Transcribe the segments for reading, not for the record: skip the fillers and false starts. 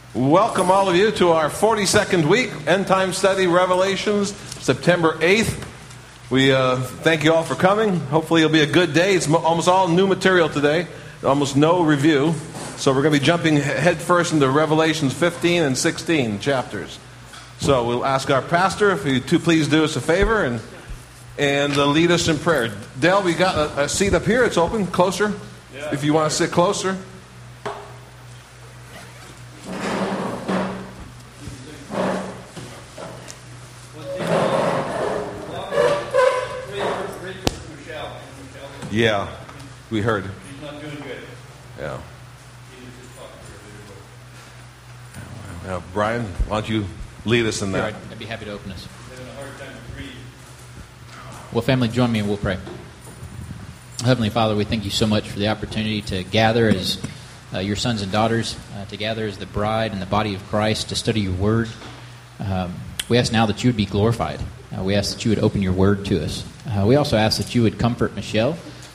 Welcome all of you to our 42nd week, End Time Study, Revelations, September 8th. We thank you all for coming. Hopefully it'll be a good day. It's almost all new material today, almost no review. So we're going to be jumping head first into Revelations 15 and 16 chapters. So we'll ask our pastor if you two please do us a favor and lead us in prayer. Dale, we got a seat up here. It's open, closer. Yeah. If you want to sit closer. Yeah, we heard. He's not doing good. Yeah. Brian, why don't you lead us in that? Sure, I'd be happy to open us. Having a hard time to breathe. Well, family, join me and we'll pray. Heavenly Father, we thank you so much for the opportunity to gather as your sons and daughters, to gather as the bride and the body of Christ, to study your word. We ask now that you would be glorified. We ask that you would open your word to us. We also ask that you would comfort Michelle.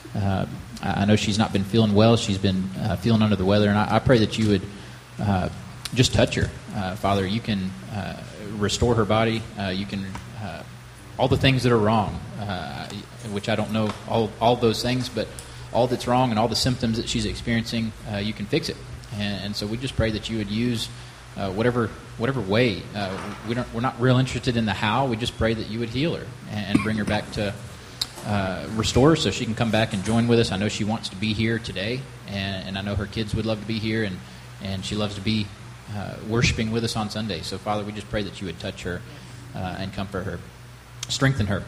I know she's not been feeling well. She's been feeling under the weather, and I pray that you would just touch her. Father, you can restore her body. You can all the things that are wrong, which I don't know all those things, but all that's wrong and all the symptoms that she's experiencing, you can fix it. And so we just pray that you would use whatever way. We're not real interested in the how. We just pray that you would heal her and bring her back to restore her so she can come back and join with us. I know she wants to be here today, and I know her kids would love to be here, and she loves to be worshiping with us on Sunday. So, Father, we just pray that you would touch her and comfort her, strengthen her,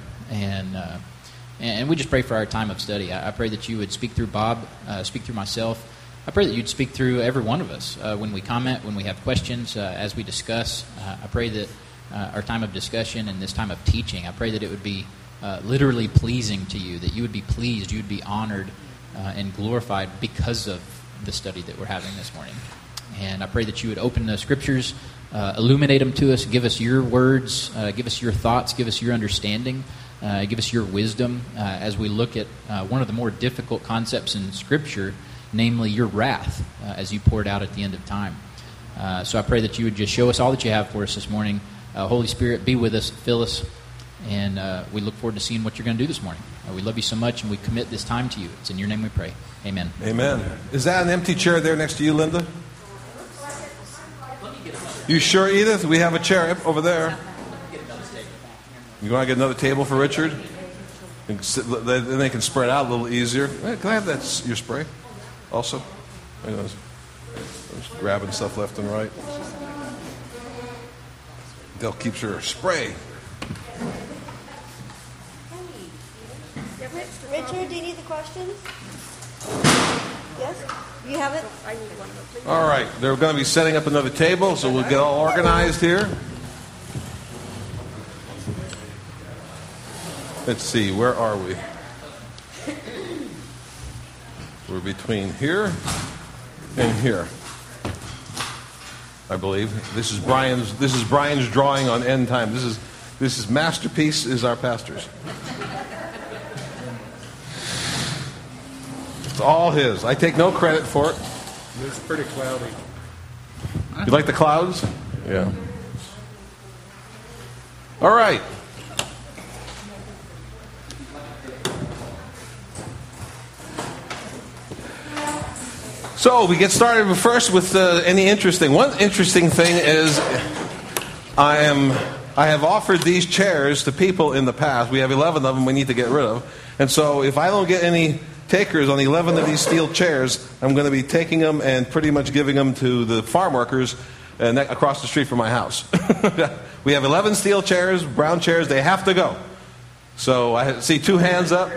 and we just pray for our time of study. I pray that you would speak through Bob, speak through myself. I pray that you'd speak through every one of us when we comment, when we have questions, as we discuss. I pray that our time of discussion and this time of teaching, I pray that it would be literally pleasing to you, that you would be pleased, you would be honored and glorified because of the study that we're having this morning. And I pray that you would open the Scriptures, illuminate them to us, give us your words, give us your thoughts, give us your understanding, give us your wisdom as we look at one of the more difficult concepts in Scripture, namely your wrath, as you poured out at the end of time. So I pray that you would just show us all that you have for us this morning. Holy Spirit, be with us, fill us, and we look forward to seeing what you're going to do this morning. We love you so much, and we commit this time to you. It's in your name we pray. Amen. Amen. Is that an empty chair there next to you, Linda? You sure, Edith? We have a chair over there. You want to get another table for Richard? Then they can spread out a little easier. Hey, can I have that, your spray also? Just grabbing stuff left and right. Dell keeps her spray. Richard, do you need the questions? Yes? You have it? I need one of them, please. All right. They're going to be setting up another table, so we'll get all organized here. Let's see. Where are we? We're between here and here, I believe. This is Brian's drawing on end time. This is Masterpiece is our pastor's. It's all his. I take no credit for it. It's pretty cloudy. You like the clouds? Yeah. All right. So we get started first with any interesting. One interesting thing is I have offered these chairs to people in the past. We have 11 of them we need to get rid of. And so if I don't get any takers on 11 of these steel chairs, I'm going to be taking them and pretty much giving them to the farm workers across the street from my house. We have 11 steel chairs, brown chairs. They have to go. So I see 2 hands up.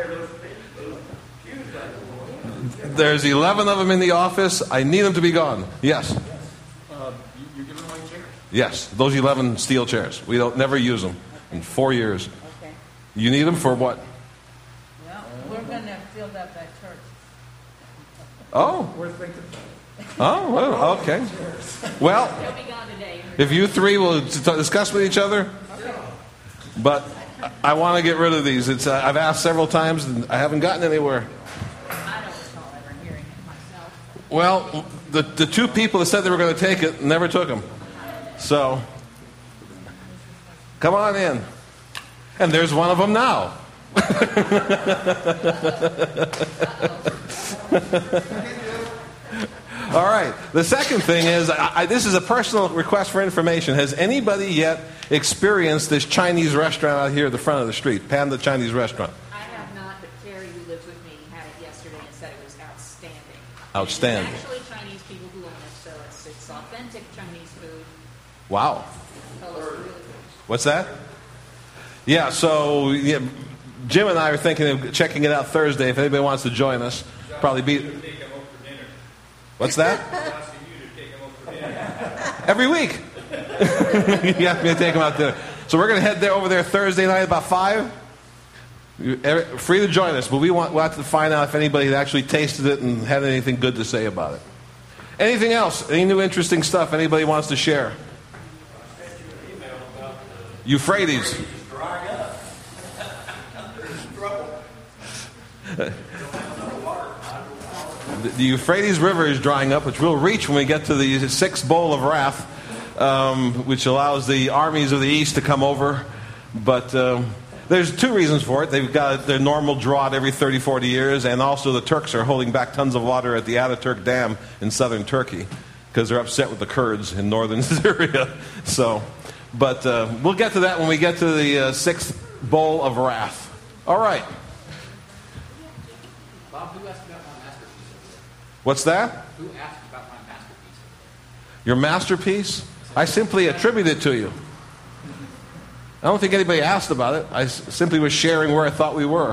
There's 11 of them in the office. I need them to be gone. Yes. You're giving away chairs? Yes, those 11 steel chairs. We don't never use them in 4 years. Okay. You need them for what? Well, we're going to fill up that church. Oh. We're thinking. Oh, well, okay. Well, They'll be gone today. if you three will discuss with each other, but I want to get rid of these. I've asked several times and I haven't gotten anywhere. I don't recall ever hearing it myself. Well, the two people that said they were going to take it never took them. So, come on in. And there's one of them now. All right. The second thing is, this is a personal request for information. Has anybody yet experienced this Chinese restaurant out here at the front of the street, Panda Chinese Restaurant? I have not, but Carrie, who lives with me, had it yesterday and said it was outstanding. Outstanding. It's actually Chinese people who own it, so it's authentic Chinese food. Wow. So it's really good. What's that? Yeah, so Jim and I are thinking of checking it out Thursday. If anybody wants to join us, probably be... Take them over for dinner. What's that? Asking you to take them over for dinner. Every week. You have me to take them out there. So we're going to head over there Thursday night about 5. You're free to join us, but we'll have to find out if anybody had actually tasted it and had anything good to say about it. Anything else? Any new interesting stuff anybody wants to share? Euphrates. The Euphrates River is drying up, which we'll reach when we get to the 6th bowl of wrath, which allows the armies of the east to come over. But there's two reasons for it. They've got their normal drought every 30, 40 years, and also the Turks are holding back tons of water at the Ataturk Dam in southern Turkey because they're upset with the Kurds in northern Syria. But we'll get to that when we get to the 6th bowl of wrath. All right. Bob, who asked about my masterpiece? What's that? Who asked about my masterpiece? Your masterpiece? I simply attribute it to you. I don't think anybody asked about it. I simply was sharing where I thought we were.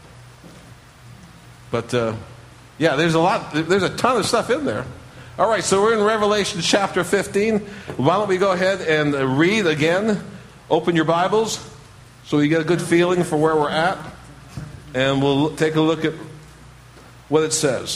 But, yeah, there's a ton of stuff in there. All right, so we're in Revelation chapter 15. Why don't we go ahead and read again? Open your Bibles so you get a good feeling for where we're at. And we'll take a look at what it says.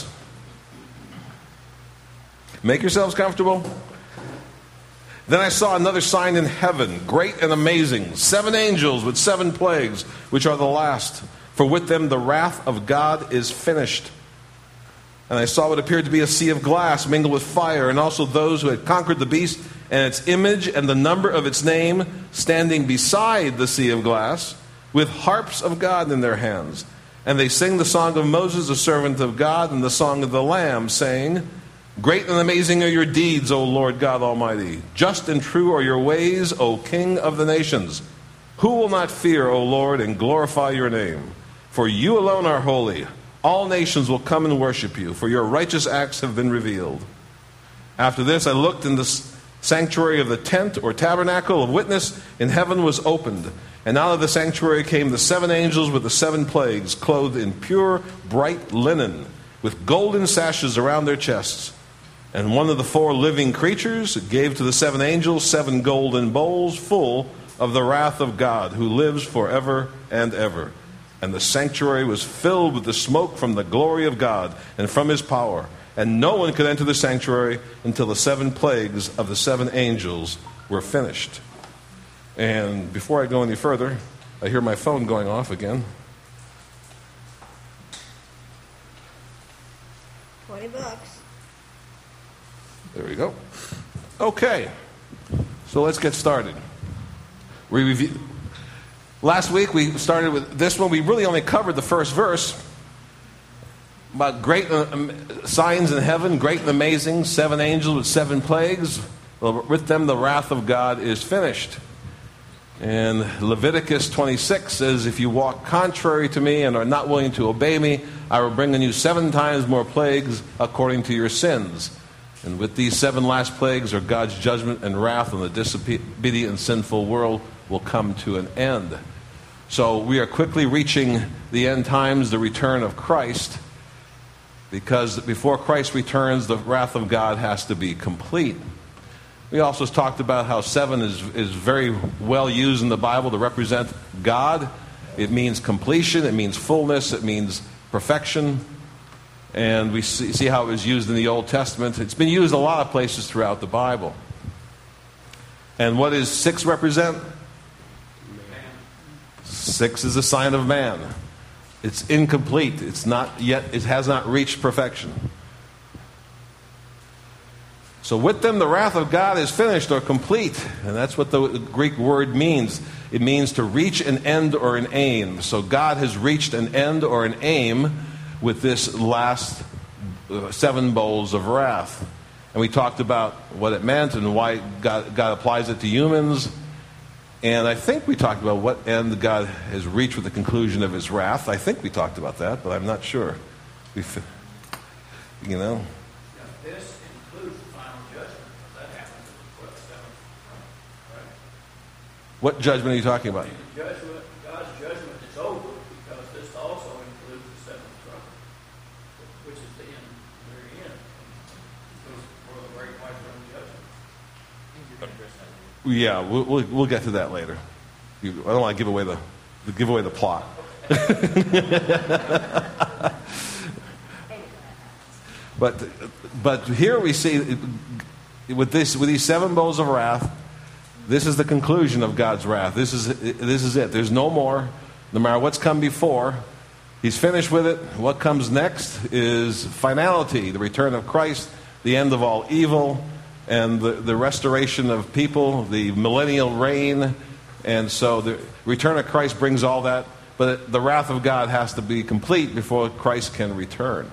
Make yourselves comfortable. Then I saw another sign in heaven, great and amazing, 7 angels with 7 plagues, which are the last. For with them the wrath of God is finished. And I saw what appeared to be a sea of glass mingled with fire, and also those who had conquered the beast and its image and the number of its name, standing beside the sea of glass, with harps of God in their hands. And they sing the song of Moses, the servant of God, and the song of the Lamb, saying, Great and amazing are your deeds, O Lord God Almighty. Just and true are your ways, O King of the nations. Who will not fear, O Lord, and glorify your name? For you alone are holy. All nations will come and worship you, for your righteous acts have been revealed. After this I looked, in the sanctuary of the tent or tabernacle of witness in heaven was opened. And out of the sanctuary came the 7 angels with the 7 plagues, clothed in pure, bright linen, with golden sashes around their chests. And one of the 4 living creatures gave to the 7 angels 7 golden bowls full of the wrath of God, who lives forever and ever. And the sanctuary was filled with the smoke from the glory of God and from his power. And no one could enter the sanctuary until the 7 plagues of the 7 angels were finished. And before I go any further, I hear my phone going off again. $20. There we go. Okay. So let's get started. Last week we started with this one. We really only covered the first verse about great signs in heaven, great and amazing, 7 angels with 7 plagues. With them the wrath of God is finished. And Leviticus 26 says, if you walk contrary to me and are not willing to obey me, I will bring on you 7 times more plagues according to your sins. And with these 7 last plagues are God's judgment and wrath on the disobedient and sinful world will come to an end. So we are quickly reaching the end times, the return of Christ, because before Christ returns, the wrath of God has to be complete. We also talked about how 7 is very well used in the Bible to represent God. It means completion, it means fullness, it means perfection. And we see how it was used in the Old Testament. It's been used a lot of places throughout the Bible. And what does 6 represent? 6 is a sign of man. It's incomplete. It has not reached perfection. So with them, the wrath of God is finished or complete. And that's what the Greek word means. It means to reach an end or an aim. So God has reached an end or an aim with this last 7 bowls of wrath. And we talked about what it meant and why God applies it to humans. And I think we talked about what end God has reached with the conclusion of his wrath. I think we talked about that, but I'm not sure. This includes the final judgment. That happens at the 7th, right? What judgment are you talking about? God's judgment is over because this also includes the 7th trumpet, which is the end, very end. For the great white throne judgment. Yeah, we'll get to that later. I don't want to give away the plot. But here we see with these 7 bowls of wrath, this is the conclusion of God's wrath. This is it. There's no more. No matter what's come before, he's finished with it. What comes next is finality, the return of Christ, the end of all evil, and the restoration of people, the millennial reign. And so the return of Christ brings all that. But the wrath of God has to be complete before Christ can return.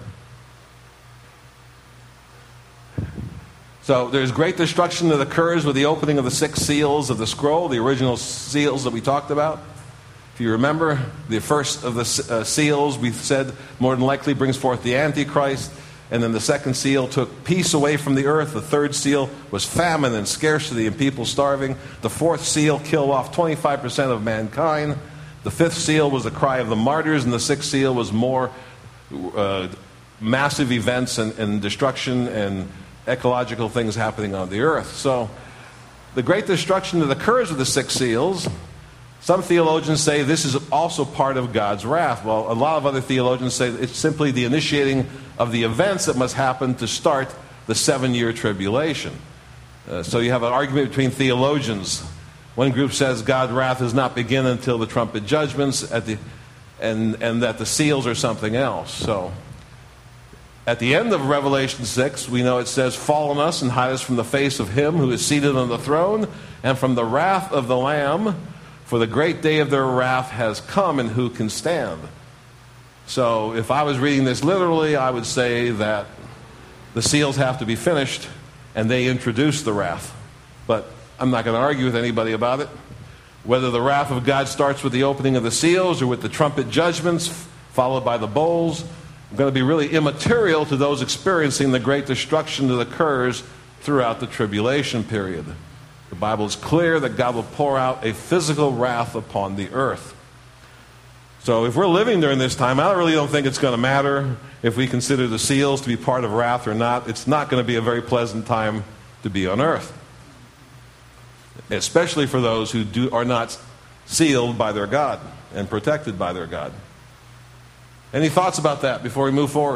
So there's great destruction that occurs with the opening of the 6 seals of the scroll, the original seals that we talked about. If you remember, the first of the seals, we said, more than likely brings forth the Antichrist. And then the second seal took peace away from the earth. The third seal was famine and scarcity and people starving. The fourth seal killed off 25% of mankind. The fifth seal was the cry of the martyrs. And the sixth seal was more massive events and destruction and ecological things happening on the earth. So the great destruction that occurs with the 6 seals, some theologians say this is also part of God's wrath. Well, a lot of other theologians say it's simply the initiating of the events that must happen to start the 7-year tribulation. So you have an argument between theologians. One group says God's wrath does not begin until the trumpet judgments and that the seals are something else. So at the end of Revelation 6, we know it says, "Fall on us and hide us from the face of him who is seated on the throne and from the wrath of the Lamb, for the great day of their wrath has come, and who can stand?" So if I was reading this literally, I would say that the seals have to be finished and they introduce the wrath. But I'm not going to argue with anybody about it. Whether the wrath of God starts with the opening of the seals or with the trumpet judgments followed by the bowls, going to be really immaterial to those experiencing the great destruction that occurs throughout the tribulation period. The Bible is clear that God will pour out a physical wrath upon the earth. So if we're living during this time, I really don't think it's going to matter if we consider the seals to be part of wrath or not. It's not going to be a very pleasant time to be on earth, especially for those who are not sealed by their God and protected by their God. Any thoughts about that before we move forward?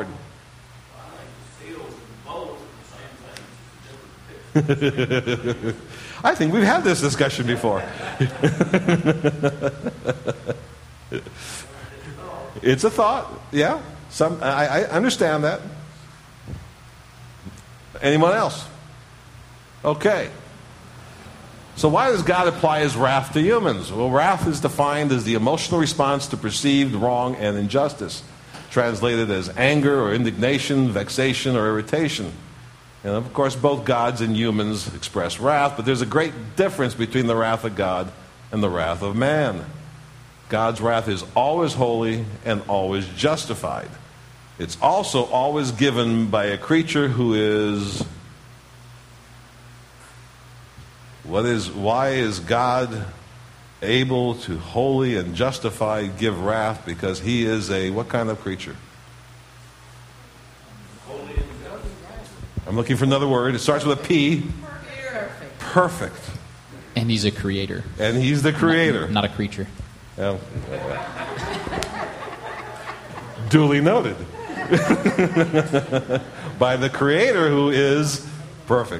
I think we've had this discussion before. It's a thought, yeah. I understand that. Anyone else? Okay. So why does God apply his wrath to humans? Well, wrath is defined as the emotional response to perceived wrong and injustice, translated as anger or indignation, vexation or irritation. And of course, both gods and humans express wrath, but there's a great difference between the wrath of God and the wrath of man. God's wrath is always holy and always justified. It's also always given by a creature who is... Why is God able to wholly and justify give wrath? Because he is a what kind of creature? Holy and justified. I'm looking for another word. It starts with a P. Perfect. And he's a creator. And he's the creator. Not a creature. Yeah. Duly noted. By the creator who is perfect.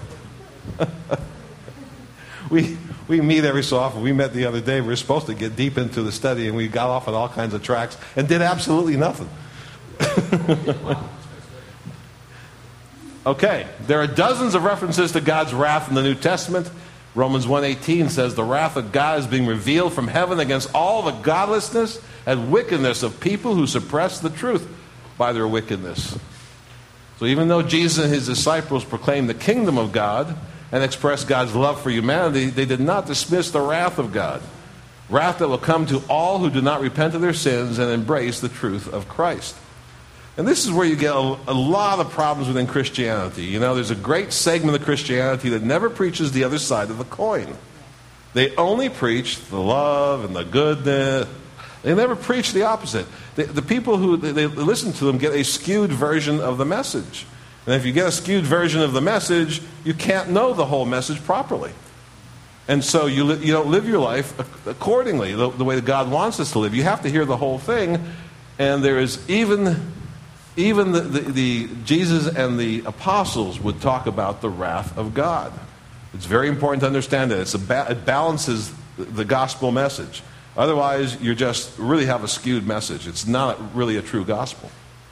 We meet every so often. We met the other day. We were supposed to get deep into the study, and we got off on all kinds of tracks and did absolutely nothing. Okay, there are dozens of references to God's wrath in the New Testament. Romans 1:18 says the wrath of God is being revealed from heaven against all the godlessness and wickedness of people who suppress the truth by their wickedness. So even though Jesus and his disciples proclaimed the kingdom of God and expressed God's love for humanity, they did not dismiss the wrath of God. Wrath that will come to all who do not repent of their sins and embrace the truth of Christ. And this is where you get a lot of problems within Christianity. You know, there's a great segment of Christianity that never preaches the other side of the coin. They only preach the love and the goodness. They never preach the opposite. The people who they listen to them get a skewed version of the message. And if you get a skewed version of the message, you can't know the whole message properly. And so you don't live your life accordingly, the way that God wants us to live. You have to hear the whole thing. And there is even the Jesus and the apostles would talk about the wrath of God. It's very important to understand that. It balances the gospel message. Otherwise, you just really have a skewed message. It's not really a true gospel.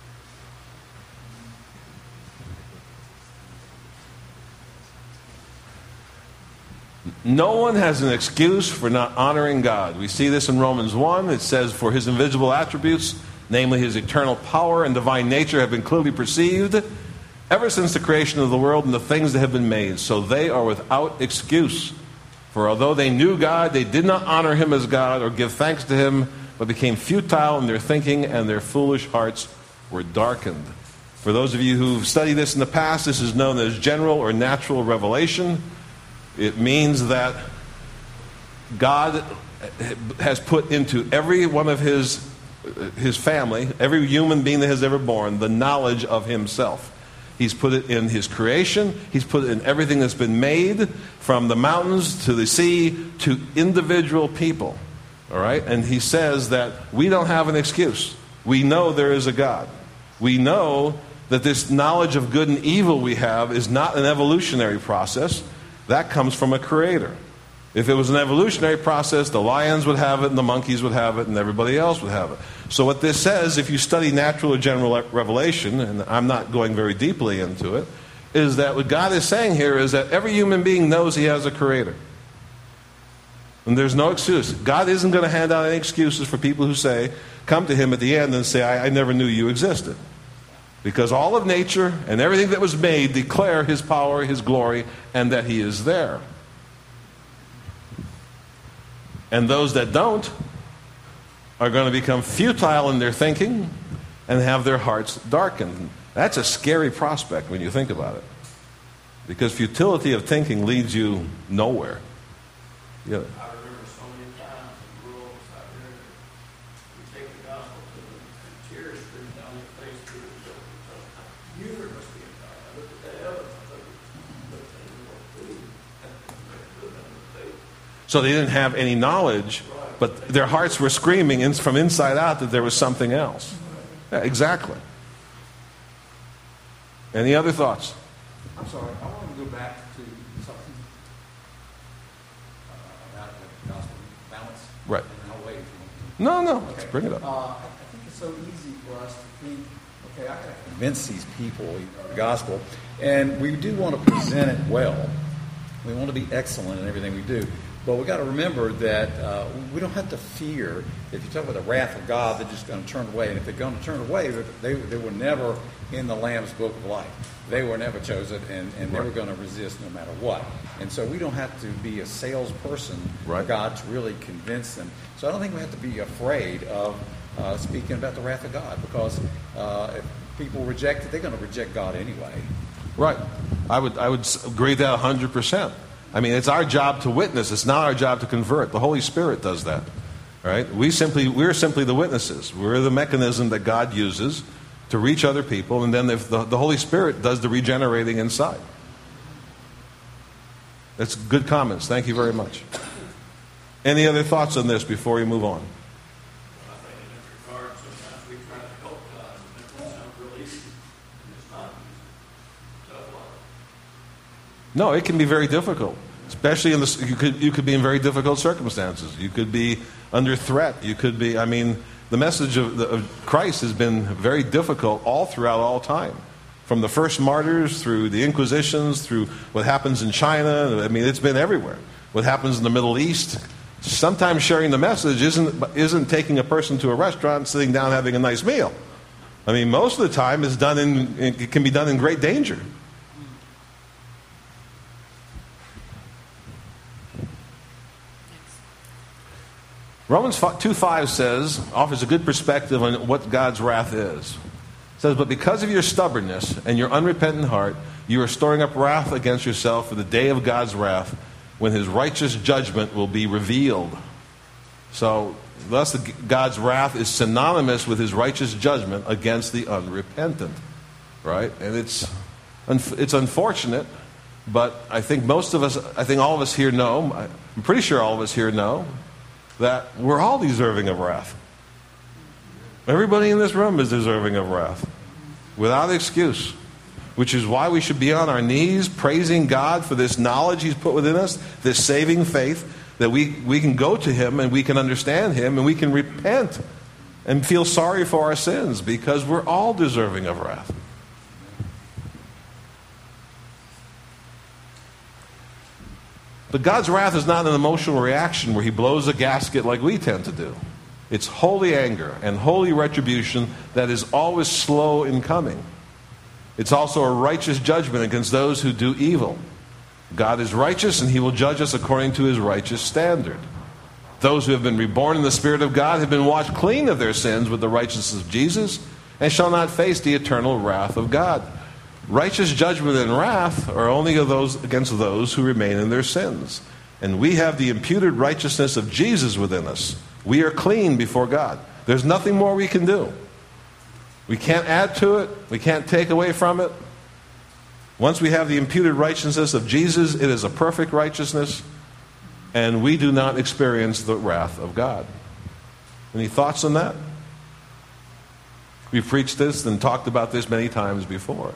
No one has an excuse for not honoring God. We see this in Romans 1. It says, for his invisible attributes, namely his eternal power and divine nature, have been clearly perceived ever since the creation of the world and the things that have been made. So they are without excuse. For although they knew God, they did not honor him as God or give thanks to him, but became futile in their thinking, and their foolish hearts were darkened. For those of you who've studied this in the past, this is known as general or natural revelation. It means that God has put into every one of his family, every human being that has ever born, the knowledge of himself. He's put it in his creation. He's put it in everything that's been made, from the mountains to the sea to individual people. All right? And he says that we don't have an excuse. We know there is a God. We know that this knowledge of good and evil we have is not an evolutionary process. That comes from a creator. If it was an evolutionary process, the lions would have it, and the monkeys would have it, and everybody else would have it. So what this says, if you study natural or general revelation, and I'm not going very deeply into it, is that what God is saying here is that every human being knows he has a creator. And there's no excuse. God isn't going to hand out any excuses for people who say, come to him at the end and say, I never knew you existed. Because all of nature and everything that was made declare his power, his glory, and that he is there. And those that don't are going to become futile in their thinking and have their hearts darkened. That's a scary prospect when you think about it. Because futility of thinking leads you nowhere. Yeah. I remember so many times in rural out there, we take the gospel to them and tears stream down their face through the children. You must be a God. I looked at that evidence. So they didn't have any knowledge, but their hearts were screaming from inside out that there was something else. Yeah, exactly. Any other thoughts? I'm sorry, I want to go back to something about the gospel balance. Right. And I'll wait if No, you want to. no, let's bring it up. I think it's so easy for us to think, okay, I got to convince these people the gospel, and we do want to present it well. We want to be excellent in everything we do. But we've got to remember that we don't have to fear that if you talk about the wrath of God, they're just going to turn away. And if they're going to turn away, they were never in the Lamb's Book of Life. They were never chosen, and they were going to resist no matter what. And so we don't have to be a salesperson for God to really convince them. So I don't think we have to be afraid of speaking about the wrath of God, because if people reject it, they're going to reject God anyway. Right. I would agree with that 100%. I mean, it's our job to witness. It's not our job to convert. The Holy Spirit does that. Right? We're simply the witnesses. We're the mechanism that God uses to reach other people, and then if the Holy Spirit does the regenerating inside. That's good comments. Thank you very much. Any other thoughts on this before we move on? I think in this regard, sometimes we try to help God, and it sounds real easy, and it's not easy. Tough love. No, it can be very difficult. Especially you could be in very difficult circumstances. You could be under threat. You could be, the message of Christ has been very difficult all throughout all time. From the first martyrs through the Inquisitions, through what happens in China. I mean, it's been everywhere. What happens in the Middle East. Sometimes sharing the message isn't taking a person to a restaurant, sitting down, having a nice meal. I mean, most of the time it can be done in great danger. Romans 2:5 offers a good perspective on what God's wrath is. It says, but because of your stubbornness and your unrepentant heart, you are storing up wrath against yourself for the day of God's wrath, when his righteous judgment will be revealed. So, thus God's wrath is synonymous with his righteous judgment against the unrepentant. Right? And it's unfortunate, but I think all of us here know, I'm pretty sure all of us here know, that we're all deserving of wrath. Everybody in this room is deserving of wrath, without excuse. Which is why we should be on our knees praising God for this knowledge he's put within us, this saving faith, that we can go to him and we can understand him and we can repent and feel sorry for our sins, because we're all deserving of wrath. But God's wrath is not an emotional reaction where he blows a gasket like we tend to do. It's holy anger and holy retribution that is always slow in coming. It's also a righteous judgment against those who do evil. God is righteous, and he will judge us according to his righteous standard. Those who have been reborn in the Spirit of God have been washed clean of their sins with the righteousness of Jesus, and shall not face the eternal wrath of God. Righteous judgment and wrath are only against those who remain in their sins. And we have the imputed righteousness of Jesus within us. We are clean before God. There's nothing more we can do. We can't add to it. We can't take away from it. Once we have the imputed righteousness of Jesus, it is a perfect righteousness, and we do not experience the wrath of God. Any thoughts on that? We've preached this and talked about this many times before.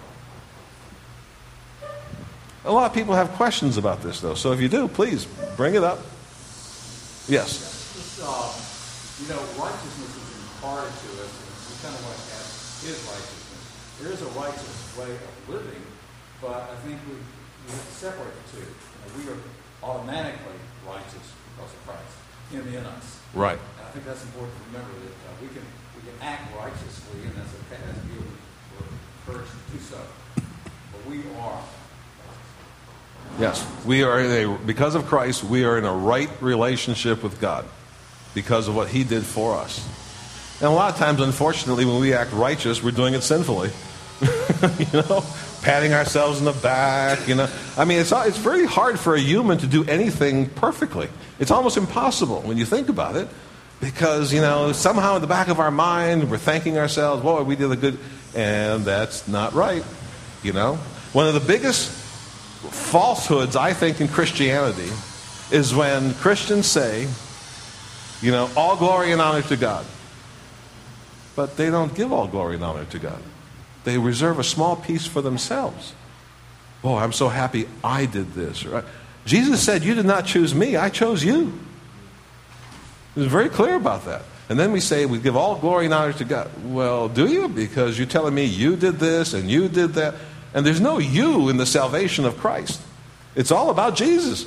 A lot of people have questions about this, though, so if you do, please bring it up. Yes? Righteousness is imparted to us, and we kind of want to have his righteousness. There is a righteous way of living, but I think we have to separate the two. We are automatically righteous because of Christ, him in us. Right. And I think that's important to remember, that we can act righteously, and that's okay. That's good. We're encouraged to do so. But we are. Yes, because of Christ, we are in a right relationship with God because of what he did for us. And a lot of times, unfortunately, when we act righteous, we're doing it sinfully. Patting ourselves in the back, I mean, it's very hard for a human to do anything perfectly. It's almost impossible when you think about it, because, somehow in the back of our mind, we're thanking ourselves, boy, we did a good, and that's not right, One of the biggest falsehoods, I think, in Christianity is when Christians say, all glory and honor to God. But they don't give all glory and honor to God. They reserve a small piece for themselves. Oh, I'm so happy I did this. Right? Jesus said, you did not choose me, I chose you. He was very clear about that. And then we say we give all glory and honor to God. Well, do you? Because you're telling me you did this and you did that. And there's no you in the salvation of Christ. It's all about Jesus.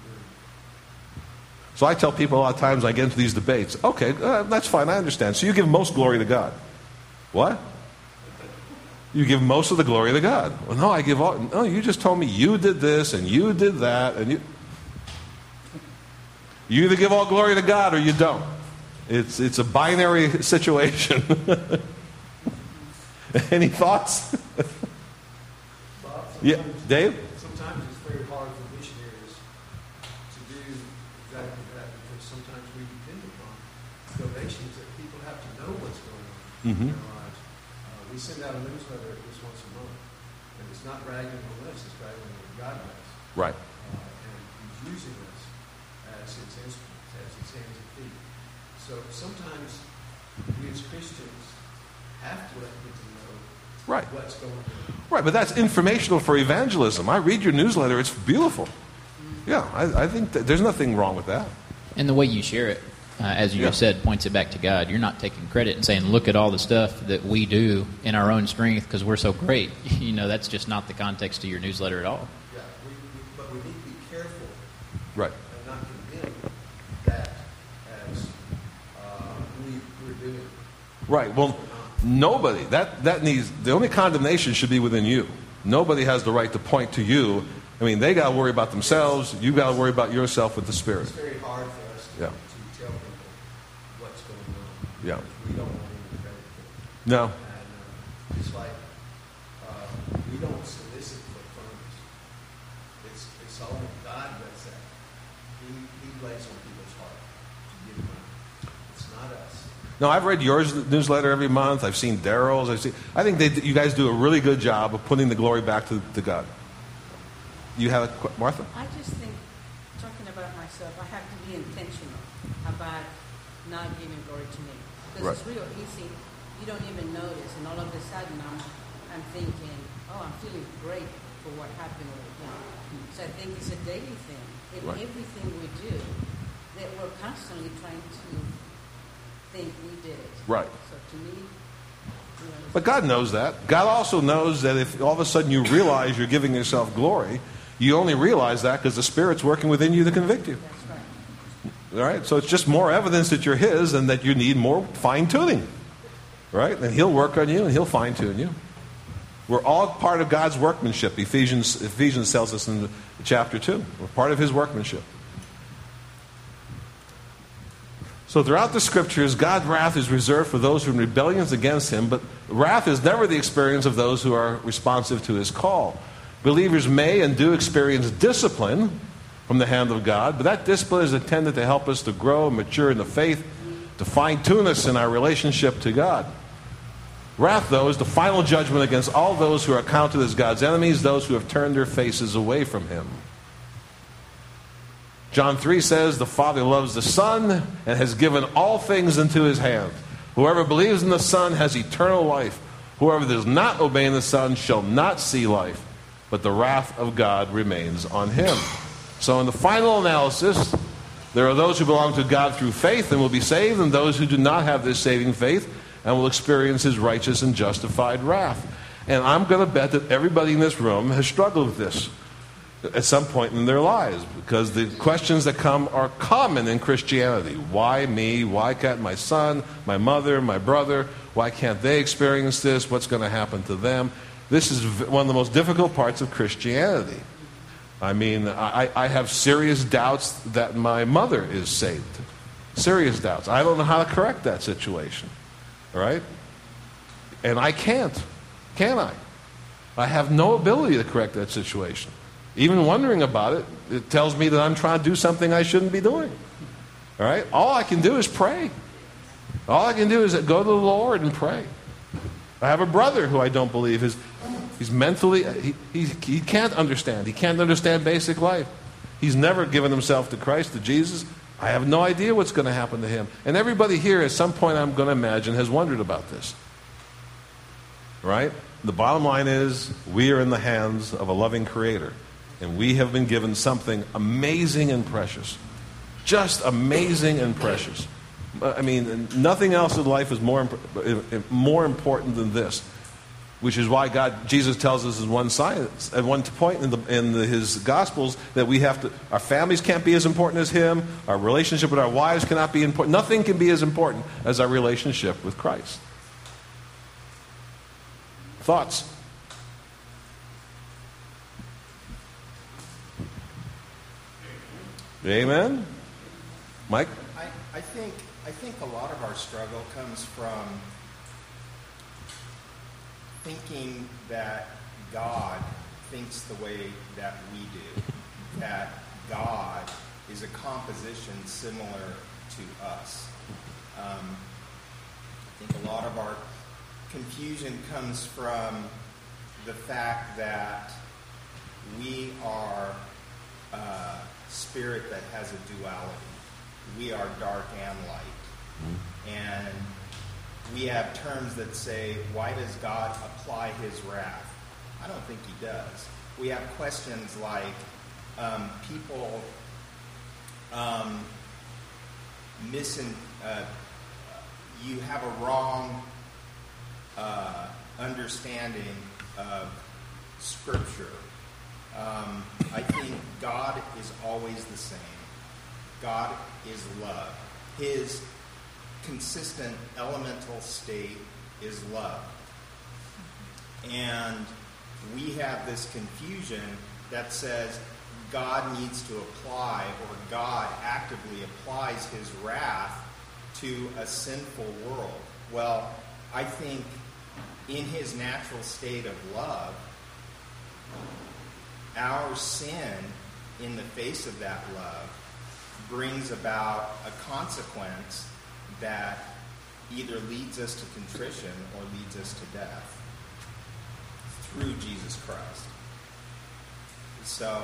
So I tell people a lot of times when I get into these debates, okay, that's fine, I understand. So you give most glory to God. What? You give most of the glory to God. Well, no, I give all. No, you just told me you did this and you did that, and you either give all glory to God or you don't. It's a binary situation. Any thoughts? Yeah, Dave? Sometimes it's very hard for missionaries to do exactly that, because sometimes we depend upon donations that people have to know what's going on in their lives. We send out a newsletter at least once a month, and it's not bragging on us, it's bragging on what God does. Right. And he's using us as his instruments, as his hands and feet. So sometimes we as Christians have to let people know what's going on. Right, but that's informational for evangelism. I read your newsletter, it's beautiful. Yeah, I think that there's nothing wrong with that. And the way you share it. as you just said, points it back to God. You're not taking credit and saying, look at all the stuff that we do in our own strength because we're so great. That's just not the context of your newsletter at all. Yeah, but we need to be careful Right. and not condemn that as we're doing. Right. Well, nobody, that needs, the only condemnation should be within you. Nobody has the right to point to you. I mean, they got to worry about themselves. You got to worry about yourself with the Spirit. It's very hard for us to tell people what's going on. Yeah. We don't want any credit for it. No. And it's like we don't solicit for funds. It's all God does that. He lays on people's heart to give money. It's not us. No, I've read your newsletter every month. I've seen Daryl's. I think you guys do a really good job of putting the glory back to God. You have Martha? I just think, talking about myself, I have to be intentional about not giving glory to me. Because it's real easy. You don't even notice. And all of a sudden, I'm thinking, oh, I'm feeling great for what happened with him. So I think it's a daily thing. In everything we do, that we're constantly trying to think we did it. Right. So to me, But God knows that. God also knows that if all of a sudden you realize you're giving yourself glory, you only realize that because the Spirit's working within you to convict you. that's right. All right? So it's just more evidence that you're His and that you need more fine-tuning. Right? And He'll work on you and He'll fine-tune you. We're all part of God's workmanship. Ephesians tells us in chapter 2. We're part of His workmanship. So throughout the Scriptures, God's wrath is reserved for those who are in rebellions against Him, but wrath is never the experience of those who are responsive to His call. Believers may and do experience discipline from the hand of God, but that discipline is intended to help us to grow and mature in the faith, to fine-tune us in our relationship to God. Wrath, though, is the final judgment against all those who are counted as God's enemies, those who have turned their faces away from Him. John 3 says, the Father loves the Son and has given all things into His hand. Whoever believes in the Son has eternal life. Whoever does not obey the Son shall not see life, but the wrath of God remains on him. So in the final analysis, there are those who belong to God through faith and will be saved, and those who do not have this saving faith and will experience His righteous and justified wrath. And I'm going to bet that everybody in this room has struggled with this at some point in their lives, because the questions that come are common in Christianity. Why me? Why can't my son, my mother, my brother, why can't they experience this? What's going to happen to them? This is one of the most difficult parts of Christianity. I mean, I have serious doubts that my mother is saved. Serious doubts. I don't know how to correct that situation. All right? And I can't. Can I? I have no ability to correct that situation. Even wondering about it, it tells me that I'm trying to do something I shouldn't be doing. All right? All I can do is pray. All I can do is go to the Lord and pray. I have a brother who I don't believe he's mentally, he can't understand. He can't understand basic life. He's never given himself to Christ, to Jesus. I have no idea what's going to happen to him. And everybody here at some point, I'm going to imagine, has wondered about this. Right? The bottom line is, we are in the hands of a loving Creator. And we have been given something amazing and precious. Just amazing and precious. I mean, nothing else in life is more important than this. Which is why Jesus tells us at one point in His Gospels that we have to, our families can't be as important as Him, our relationship with our wives cannot be important. Nothing can be as important as our relationship with Christ. Thoughts? Amen? Mike? I think a lot of our struggle comes from thinking that God thinks the way that we do, that God is a composition similar to us. I think a lot of our confusion comes from the fact that we are a spirit that has a duality. We are dark and light. And we have terms that say, why does God apply His wrath? I don't think He does. We have questions like, people you have a wrong understanding of Scripture. I think God is always the same. God is love. His consistent elemental state is love. And we have this confusion that says God needs to apply, or God actively applies his wrath to a sinful world. Well, I think in his natural state of love, our sin in the face of that love brings about a consequence that either leads us to contrition or leads us to death through Jesus Christ. So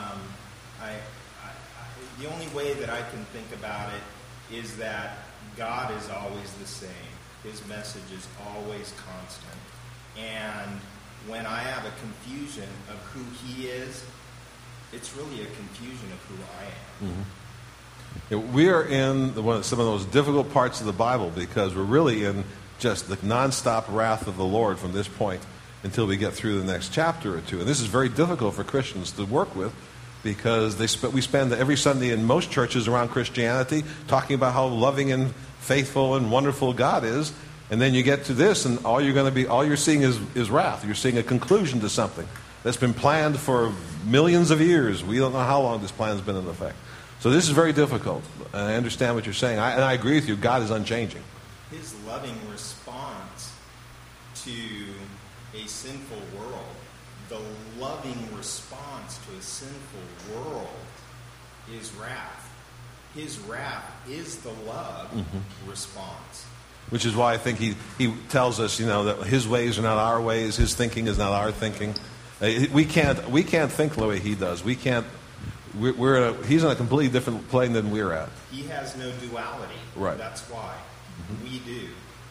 the only way that I can think about it is that God is always the same. His message is always constant. And when I have a confusion of who he is, it's really a confusion of who I am. Mm-hmm. Yeah, we are in some of those difficult parts of the Bible because we're really in just the nonstop wrath of the Lord from this point until we get through the next chapter or two. And this is very difficult for Christians to work with because we spend every Sunday in most churches around Christianity talking about how loving and faithful and wonderful God is. And then you get to this, and all you're seeing is wrath. You're seeing a conclusion to something that's been planned for millions of years. We don't know how long this plan has been in effect. So this is very difficult. And I understand what you're saying. And I agree with you. God is unchanging. His loving response to a sinful world, the loving response to a sinful world is wrath. His wrath is the love response. Which is why I think he tells us, that his ways are not our ways, his thinking is not our thinking. We can't think the way he does. We can't. He's on a completely different plane than we're at. He has no duality. Right. That's why we do.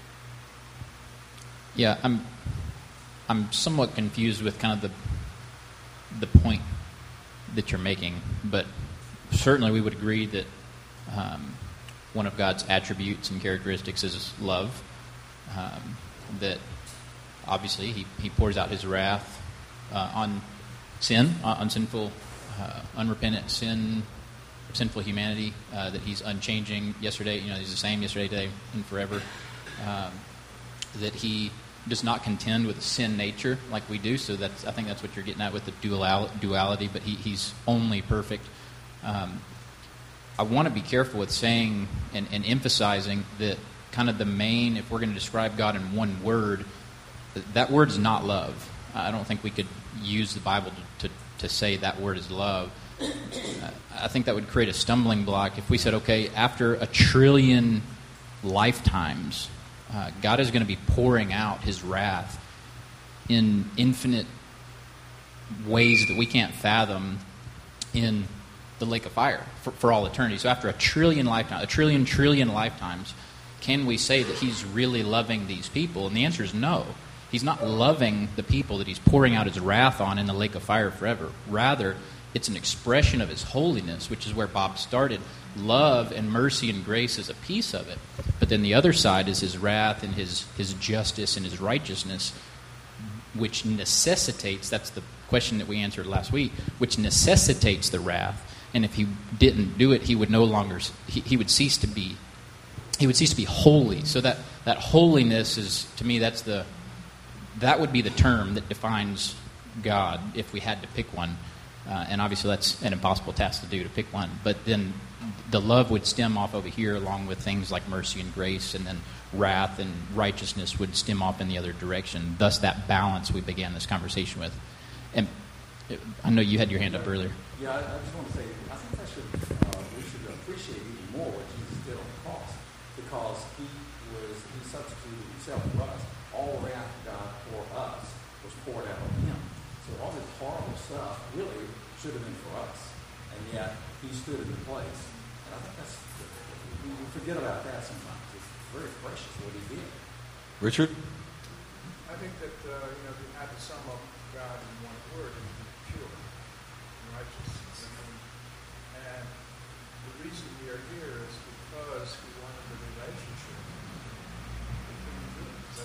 Yeah, I'm somewhat confused with kind of the point that you're making, but certainly we would agree that one of God's attributes and characteristics is love. That obviously he pours out his wrath on sin, on sinful, unrepentant sinful humanity. That he's unchanging. Yesterday, he's the same yesterday, today, and forever. That he does not contend with the sin nature like we do. So I think that's what you're getting at with the duality. But he's only perfect. I want to be careful with saying and emphasizing that kind of the main, if we're going to describe God in one word, that word is not love. I don't think we could use the Bible to say that word is love. I think that would create a stumbling block if we said, okay, after 1 trillion lifetimes, God is going to be pouring out his wrath in infinite ways that we can't fathom in the lake of fire for all eternity. So after 1 trillion lifetimes, 1 trillion lifetimes, can we say that he's really loving these people? And the answer is no. He's not loving the people that he's pouring out his wrath on in the lake of fire forever. Rather, it's an expression of his holiness, which is where Bob started. Love and mercy and grace is a piece of it. But then the other side is his wrath and his justice and his righteousness, which necessitates, that's the question that we answered last week, which necessitates the wrath. And if he didn't do it, he would no longer, he would cease to be holy. So that holiness is, to me, that would be the term that defines God if we had to pick one. And obviously that's an impossible task to do, to pick one. But then the love would stem off over here along with things like mercy and grace, and then wrath and righteousness would stem off in the other direction. Thus that balance we began this conversation with. And I know you had your hand up earlier. Yeah, I just want to say, I think we should appreciate even more what Jesus did on the cross, because he substituted himself for us. All wrath God for us was poured out on him. So all this horrible stuff really should have been for us, and yet he stood in the place. And I think we forget about that sometimes. It's very precious what he did. Richard? I think that if you had to sum up God in one word, it would be pure and righteous. And the reason we are here is because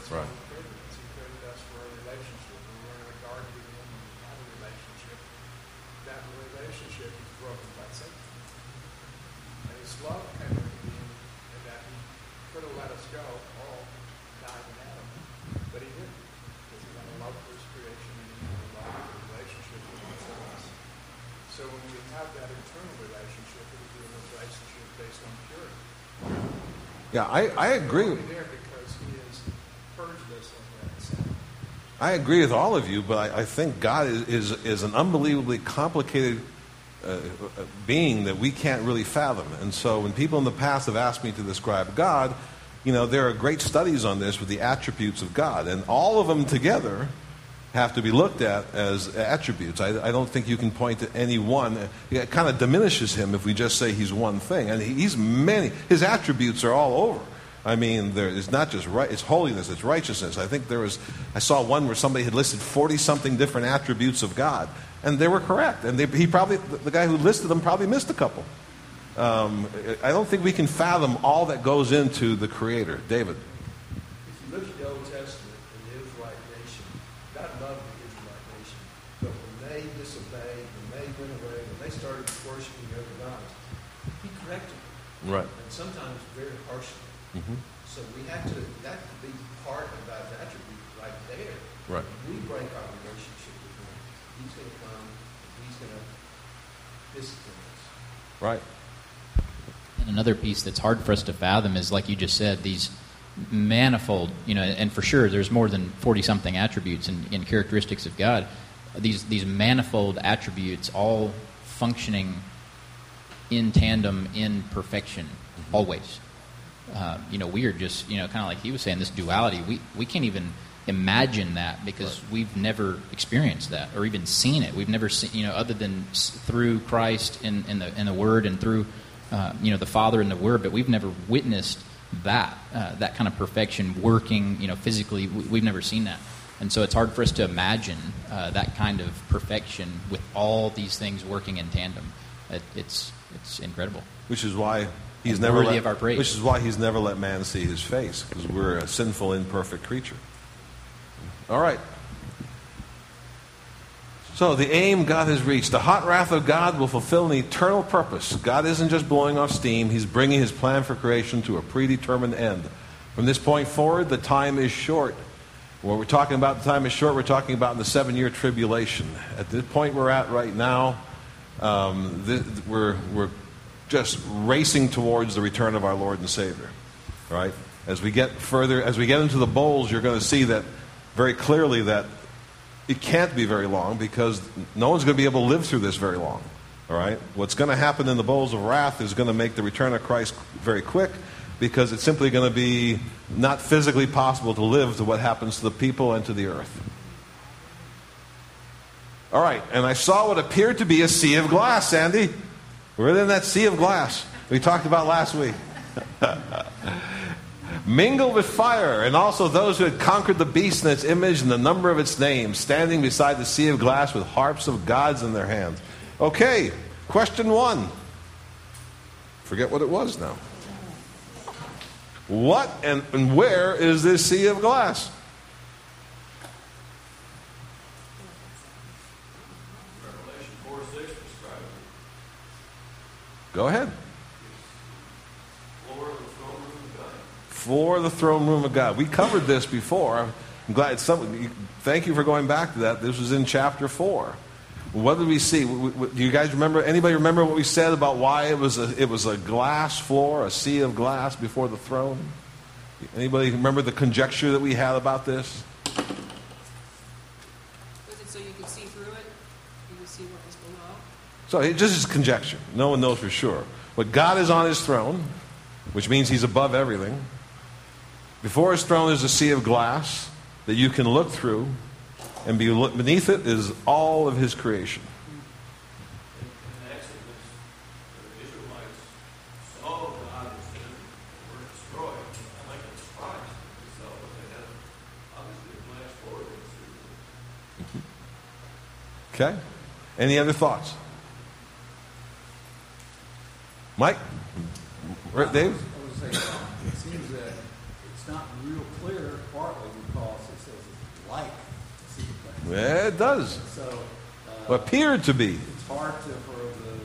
That's Right. what He created us. He created us for a relationship. We were in a garden with Him, and we had a relationship. That relationship is broken by Satan. And His love came into being, and that He could have let us go, all died in Adam, but He didn't, because He had a love for His creation and He had a love for the relationship He wants with us. So when we have that internal relationship, it will be a relationship based on purity. Yeah, I agree. Only there because He has purged us of that sin. I agree with all of you, but I think God is an unbelievably complicated being that we can't really fathom. And so when people in the past have asked me to describe God, there are great studies on this with the attributes of God. And all of them together have to be looked at as attributes. I don't think you can point to any one. It kind of diminishes Him if we just say He's one thing. And He's many. His attributes are all over. I mean, it's not just right. It's holiness. It's righteousness. I saw one where somebody had listed 40-something different attributes of God, and they were correct. And the guy who listed them probably missed a couple. I don't think we can fathom all that goes into the Creator. David. If you look at the Old Testament and the Israelite nation, God loved the Israelite nation. But when they disobeyed, when they went away, when they started worshiping other gods, He corrected them. Right. And sometimes very harshly. Mm-hmm. So that could be part of God's attribute right there. Right. When we break our relationship with Him, He's going to come and He's going to discipline us. Right. And another piece that's hard for us to fathom is, like you just said, these manifold, and for sure there's more than 40-something attributes and characteristics of God. These manifold attributes all functioning in tandem, in perfection, always. We are just, kind of like he was saying, this duality. We can't even imagine that because we've never experienced that or even seen it. We've never seen, other than through Christ in the Word and through, the Father in the Word, but we've never witnessed that kind of perfection working, physically. We've never seen that. And so it's hard for us to imagine that kind of perfection with all these things working in tandem. It's incredible. Which is why He's never worthy of our praise. Which is why He's never let man see His face, because we're a sinful, imperfect creature. All right. So the aim God has reached. The hot wrath of God will fulfill an eternal purpose. God isn't just blowing off steam. He's bringing His plan for creation to a predetermined end. From this point forward, the time is short. When we're talking about the time is short, we're talking about the 7-year tribulation. At the point we're at right now, we're just racing towards the return of our Lord and Savior. Right? As we get into the bowls, you're going to see that very clearly that it can't be very long because no one's going to be able to live through this very long. All right? What's going to happen in the bowls of wrath is going to make the return of Christ very quick because it's simply going to be not physically possible to live to what happens to the people and to the earth. All right, and I saw what appeared to be a sea of glass, Sandy. We're in that sea of glass we talked about last week. Mingled with fire, and also those who had conquered the beast and its image and the number of its name, standing beside the sea of glass with harps of gods in their hands. Okay, question 1. Forget what it was now. What and where is this sea of glass? Revelation 4:6 describes it. Go ahead. Floor of the throne room of God. For the throne room of God. We covered this before. I'm glad thank you for going back to that. This was in chapter 4. What did we see? Do you guys remember? Anybody remember what we said about why it was a glass floor, a sea of glass before the throne? Anybody remember the conjecture that we had about this? Was it so you could see through it? You could see what was below? So it just is conjecture. No one knows for sure. But God is on His throne, which means He's above everything. Before His throne is a sea of glass that you can look through, and beneath it is all of His creation. In Exodus, the Israelites saw God and were destroyed. I like it surprised. They saw what they had. Obviously, a glass floor they could see. Okay? Any other thoughts? Mike? Dave? I would say it seems that it's it's not real clear, partly because it says it's like a secret place. Yeah, it does. So, Appeared to be. it's hard for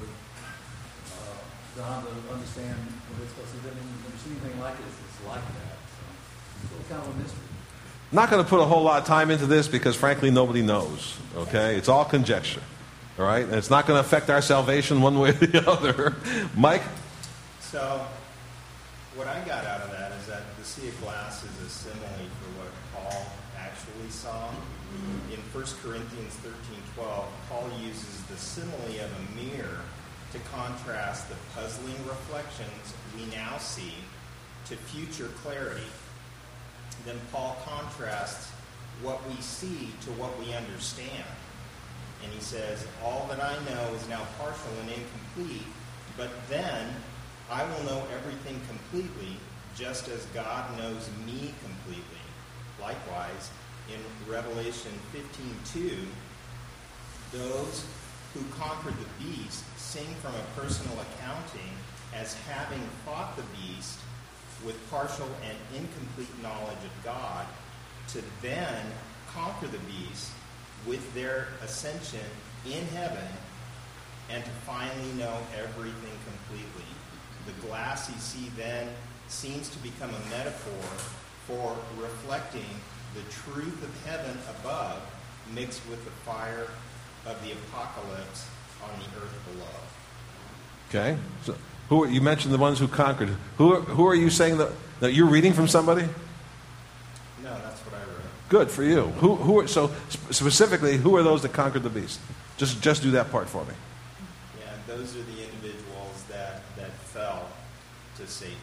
John to understand what it's supposed to be. I've never seen anything like it. It's like that. So it's kind of a mystery. Not going to put a whole lot of time into this because, frankly, nobody knows. Okay? It's all conjecture. All right? And it's not going to affect our salvation one way or the other. Mike? So, what I got out of that is that the sea of glass is a simile for what Paul actually saw. In 1 Corinthians 13:12, Paul uses the simile of a mirror to contrast the puzzling reflections we now see to future clarity. Then Paul contrasts what we see to what we understand. And he says, all that I know is now partial and incomplete, but then I will know everything completely, just as God knows me completely. Likewise, in Revelation 15:2, those who conquered the beast sing from a personal accounting as having fought the beast with partial and incomplete knowledge of God, to then conquer the beast with their ascension in heaven, and to finally know everything completely. The glassy sea then seems to become a metaphor for reflecting the truth of heaven above mixed with the fire of the apocalypse on the earth below. Okay. So, you mentioned the ones who conquered. Who are you saying that you're reading from somebody? No, that's what I wrote. Good for you. So specifically, who are those that conquered the beast? Just do that part for me. Yeah, those are the individuals that fell to Satan.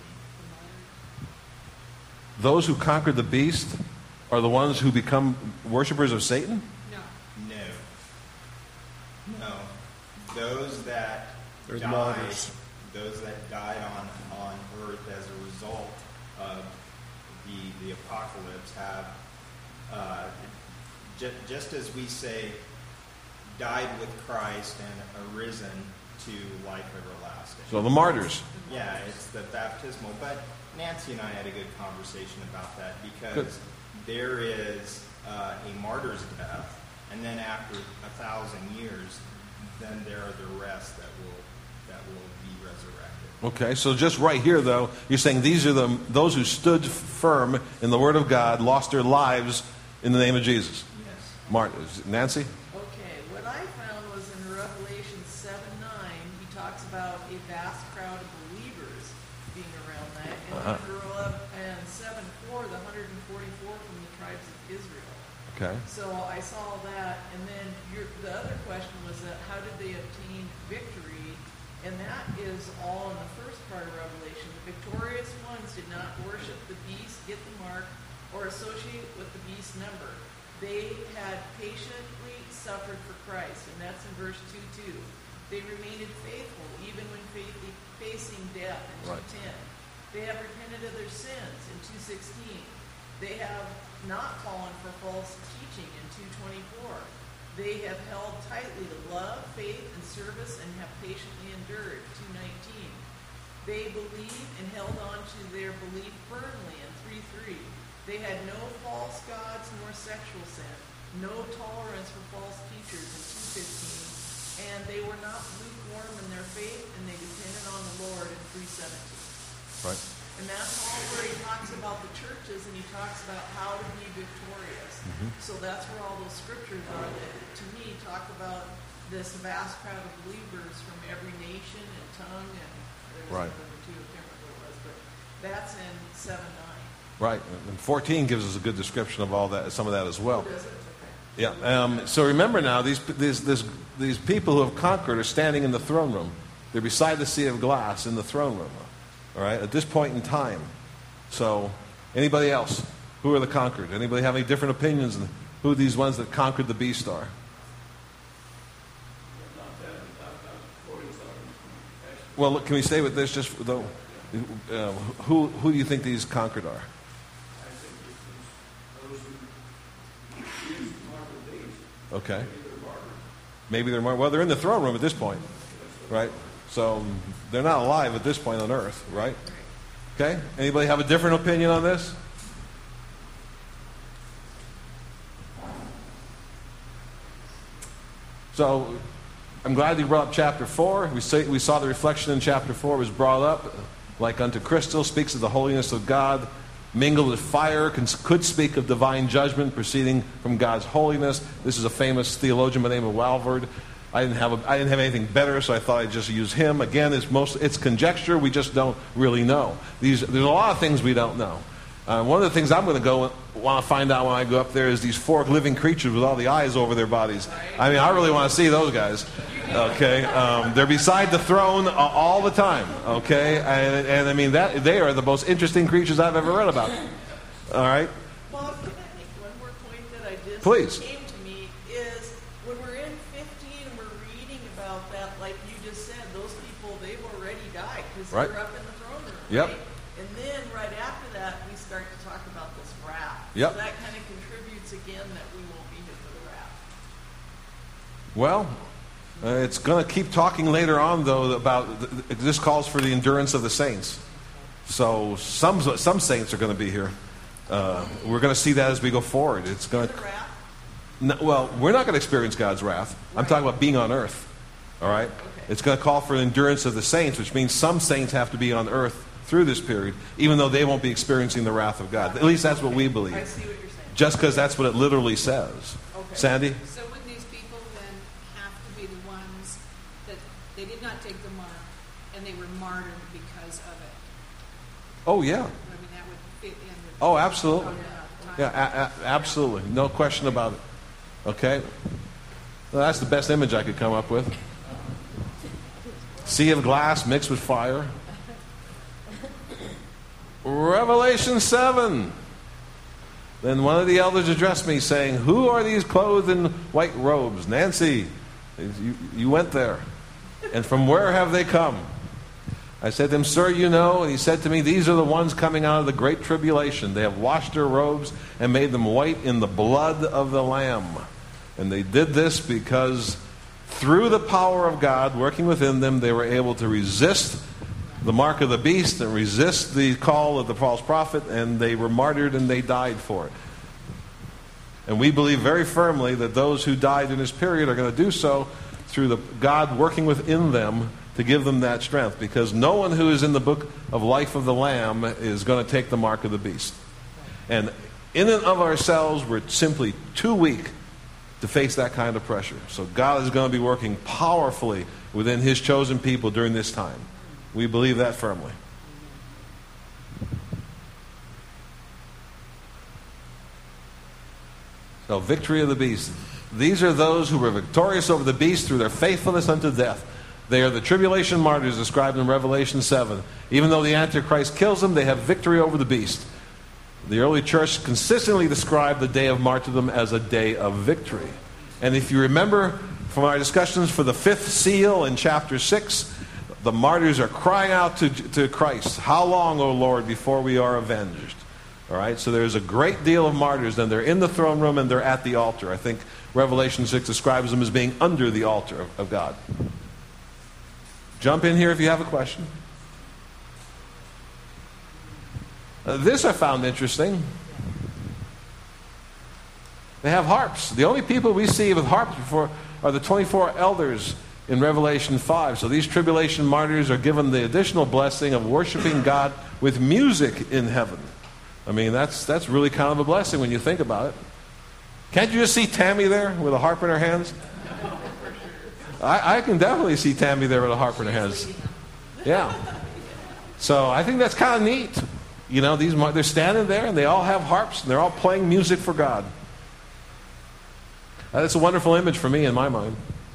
Those who conquered the beast are the ones who become worshipers of Satan? No. Those that There's died, martyrs. those that died on earth as a result of the apocalypse have, just as we say, died with Christ and arisen to life everlasting. So the martyrs. Yeah, it's the baptismal. But Nancy and I had a good conversation about that because Good. there is a martyr's death, and then after 1,000 years, then there are the rest that will be resurrected. Okay, so just right here, though, you're saying these are those who stood firm in the Word of God, lost their lives in the name of Jesus. Yes. Nancy? Okay, what I found was in Revelation 7:9, he talks about a vast crowd of believers being around that, and 7:4, the 144 from the tribes of Israel. Okay. So I saw that, and then the other question was that how did they obtain victory? And that is all in the first part of Revelation. The victorious ones did not worship the beast, get the mark, or associate with the beast's number. They had patiently suffered for Christ, and that's in verse 2:2. They remained faithful even when facing death in 2:10. They have repented of their sins in 2:16. They have not fallen for false teaching in 2:24. They have held tightly to love, faith, and service, and have patiently endured 2:19. They believed and held on to their belief firmly in 3:3. They had no false gods nor sexual sin, no tolerance for false teachers in 2:15, and they were not lukewarm in their faith, and they depended on the Lord in 3:17. Right. And that's all where he talks about the churches, and he talks about how to be victorious. Mm-hmm. So that's where all those scriptures are that, to me, talk about this vast crowd of believers from every nation and tongue, and there was another two, I can't remember what it was, but that's in 7:9. Right. And 14 gives us a good description of all that, some of that as well. Does it? Okay. Yeah. So remember now, these people who have conquered are standing in the throne room. They're beside the sea of glass in the throne room. All right. At this point in time. So, anybody else? Who are the conquered? Anybody have any different opinions on who these ones that conquered the beast are? Well, look, can we stay with this just though? Who do you think these conquered are? Okay. Maybe they're more. Well, they're in the throne room at this point, right? So they're not alive at this point on earth, right? Okay. Anybody have a different opinion on this? So I'm glad you brought up chapter 4. We saw the reflection in chapter 4 was brought up. Like unto crystal, speaks of the holiness of God. Mingled with fire, could speak of divine judgment proceeding from God's holiness. This is a famous theologian by the name of Walvoord. I didn't have anything better, so I thought I'd just use him. Again, it's conjecture. We just don't really know. There's a lot of things we don't know. One of the things I'm going to want to find out when I go up there is these 4 living creatures with all the eyes over their bodies. I mean, I really want to see those guys. Okay, they're beside the throne all the time. Okay, and I mean they are the most interesting creatures I've ever read about. All right. Bob, can I make one more point that I just Please. came to me is when we're in 15 and we're reading about that, like you just said, those people they've already died because Right. they're up in the throne room. Yep. Right? And then right after that, we start to talk about this wrath. Yep. So that kind of contributes again that we won't be here for the wrath. Well, it's going to keep talking later on, though, about this calls for the endurance of the saints. So some saints are going to be here. We're going to see that as we go forward. It's going to. Well, we're not going to experience God's wrath. I'm talking about being on earth. All right. It's going to call for the endurance of the saints, which means some saints have to be on earth through this period, even though they won't be experiencing the wrath of God. At least that's what we believe. I see what you're saying. Just because that's what it literally says. Okay. Sandy? So would these people then have to be the ones that they did not take the mark and they were martyred because of it? Oh, yeah. I mean, that would fit in with Oh, absolutely. time. Yeah, absolutely. No question about it. Okay? Well, that's the best image I could come up with. Sea of glass mixed with fire. Revelation 7. Then one of the elders addressed me, saying, "Who are these clothed in white robes?" Nancy, you went there. "And from where have they come?" I said to him, "Sir, you know." And he said to me, "These are the ones coming out of the great tribulation. They have washed their robes and made them white in the blood of the Lamb. And they did this because through the power of God working within them, they were able to resist the mark of the beast and resist the call of the false prophet, and they were martyred and they died for it." And we believe very firmly that those who died in this period are going to do so through the God working within them to give them that strength, because no one who is in the book of life of the Lamb is going to take the mark of the beast. And in and of ourselves, we're simply too weak to face that kind of pressure. So God is going to be working powerfully within His chosen people during this time. We believe that firmly. So, victory of the beast. These are those who were victorious over the beast through their faithfulness unto death. They are the tribulation martyrs described in Revelation 7. Even though the Antichrist kills them, they have victory over the beast. The early church consistently described the day of martyrdom as a day of victory. And if you remember from our discussions for the 5th seal in chapter 6, the martyrs are crying out to Christ, "How long, O Lord, before we are avenged?" All right, so there's a great deal of martyrs, and they're in the throne room and they're at the altar. I think Revelation 6 describes them as being under the altar of God. Jump in here if you have a question. This I found interesting. They have harps. The only people we see with harps before are the 24 elders in Revelation 5. So these tribulation martyrs are given the additional blessing of worshiping God with music in heaven. I mean, that's really kind of a blessing when you think about it. Can't you just see Tammy there with a harp in her hands? I can definitely see Tammy there with a harp in her hands. Yeah. So I think that's kind of neat. You know, they're standing there and they all have harps and they're all playing music for God. That's a wonderful image for me in my mind.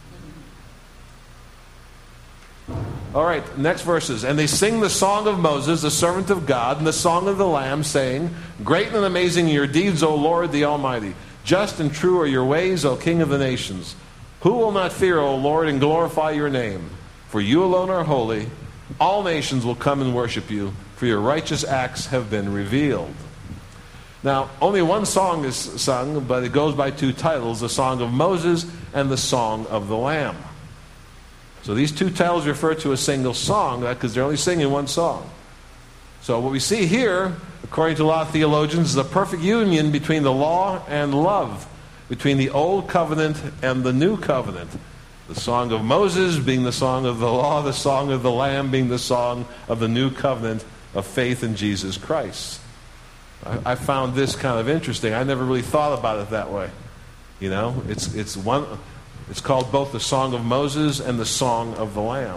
All right, next verses. "And they sing the song of Moses, the servant of God, and the song of the Lamb, saying, Great and amazing are your deeds, O Lord the Almighty. Just and true are your ways, O King of the nations. Who will not fear, O Lord, and glorify your name? For you alone are holy. All nations will come and worship you, for your righteous acts have been revealed." Now, only one song is sung, but it goes by 2 titles, the Song of Moses and the Song of the Lamb. So these 2 titles refer to a single song, because they're only singing one song. So what we see here, according to a lot of theologians, is a perfect union between the law and love, between the old covenant and the new covenant. The song of Moses being the song of the law, the song of the Lamb being the song of the new covenant of faith in Jesus Christ. I found this kind of interesting. I never really thought about it that way. You know, it's called both the song of Moses and the song of the Lamb.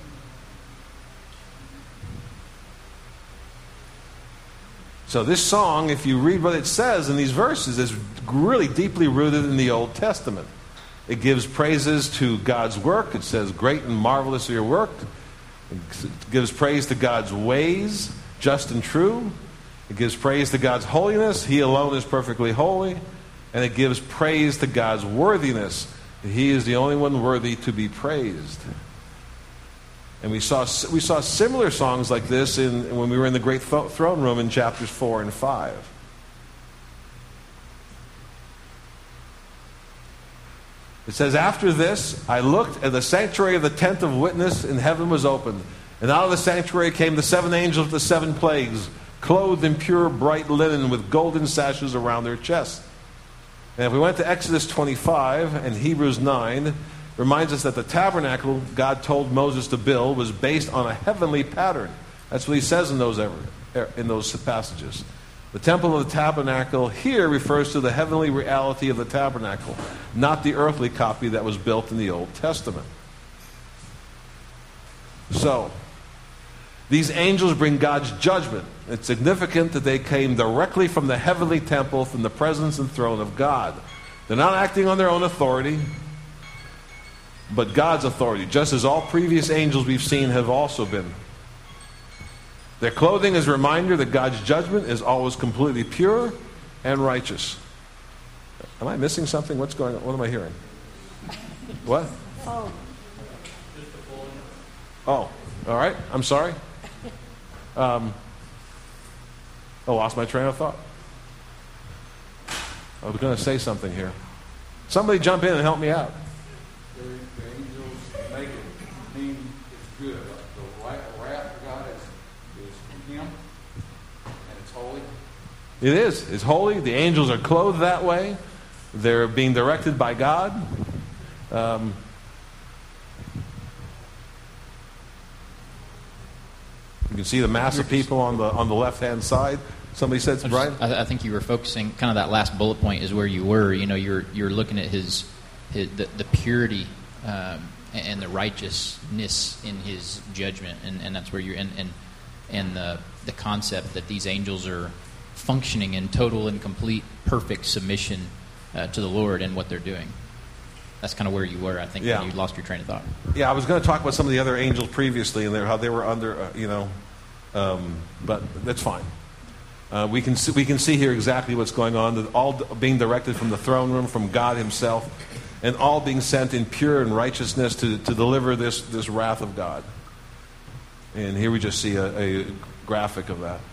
So this song, if you read what it says in these verses, is really deeply rooted in the Old Testament. It gives praises to God's work. It says, great and marvelous are your work. It gives praise to God's ways, just and true. It gives praise to God's holiness. He alone is perfectly holy. And it gives praise to God's worthiness. He is the only one worthy to be praised. And we saw similar songs like this when we were in the great throne room in chapters 4 and 5. It says, after this, I looked, and the sanctuary of the tent of witness in heaven was opened. And out of the sanctuary came the 7 angels of the 7 plagues, clothed in pure bright linen with golden sashes around their chests. And if we went to Exodus 25 and Hebrews 9, reminds us that the tabernacle God told Moses to build was based on a heavenly pattern. That's what he says in those passages. The temple of the tabernacle here refers to the heavenly reality of the tabernacle, not the earthly copy that was built in the Old Testament. So, these angels bring God's judgment. It's significant that they came directly from the heavenly temple, from the presence and throne of God. They're not acting on their own authority, but God's authority, just as all previous angels we've seen have also been. Their clothing is a reminder that God's judgment is always completely pure and righteous. Am I missing something? What's going on? What am I hearing? What? Oh. Oh, all right. I'm sorry. I lost my train of thought. I was going to say something here. Somebody jump in and help me out. The angels make it mean it's good. The wrath of God is from Him, and it's holy. It is. It's holy. The angels are clothed that way. They're being directed by God. You can see the mass of people on the left-hand side. Somebody said, Brian? I think you were focusing, kind of that last bullet point is where you were. You know, you're looking at the purity and the righteousness in His judgment, and that's where you're and the concept that these angels are functioning in total and complete, perfect submission to the Lord and what they're doing. That's kind of where you were, I think, when you lost your train of thought. Yeah, I was going to talk about some of the other angels previously and how they were under, but that's fine. We can see here exactly what's going on. All being directed from the throne room, from God Himself, and all being sent in pure and righteousness to deliver this wrath of God. And here we just see a graphic of that.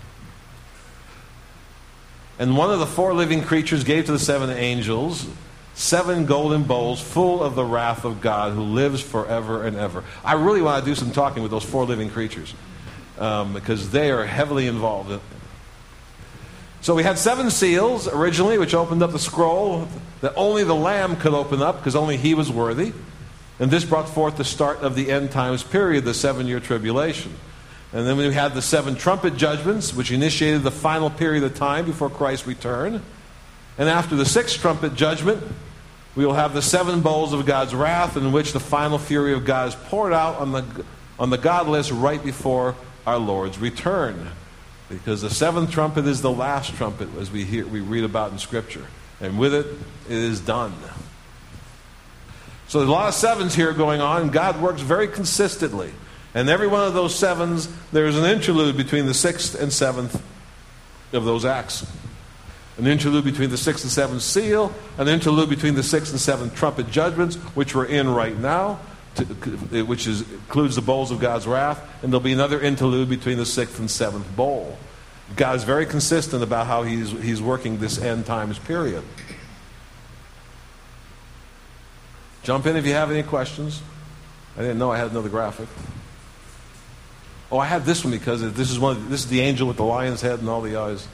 And one of the 4 living creatures gave to the 7 angels 7 golden bowls full of the wrath of God who lives forever and ever. I really want to do some talking with those 4 living creatures because they are heavily involved. So we had 7 seals originally, which opened up the scroll that only the Lamb could open up because only He was worthy. And this brought forth the start of the end times period, the 7-year tribulation. And then we had the 7 trumpet judgments, which initiated the final period of time before Christ's return. And after the 6th trumpet judgment, we will have the 7 bowls of God's wrath, in which the final fury of God is poured out on the godless right before our Lord's return. Because the 7th trumpet is the last trumpet, as we read about in Scripture. And with it, it is done. So there's a lot of 7s here going on, and God works very consistently. And every one of those 7s, there's an interlude between the 6th and 7th of those acts. An interlude between the 6th and 7th seal, an interlude between the 6th and 7th trumpet judgments, which we're in right now, which includes the bowls of God's wrath, and there'll be another interlude between the 6th and 7th bowl. God is very consistent about how He's working this end times period. Jump in if you have any questions. I didn't know I had another graphic. Oh, I have this one because this is the angel with the lion's head and all the eyes.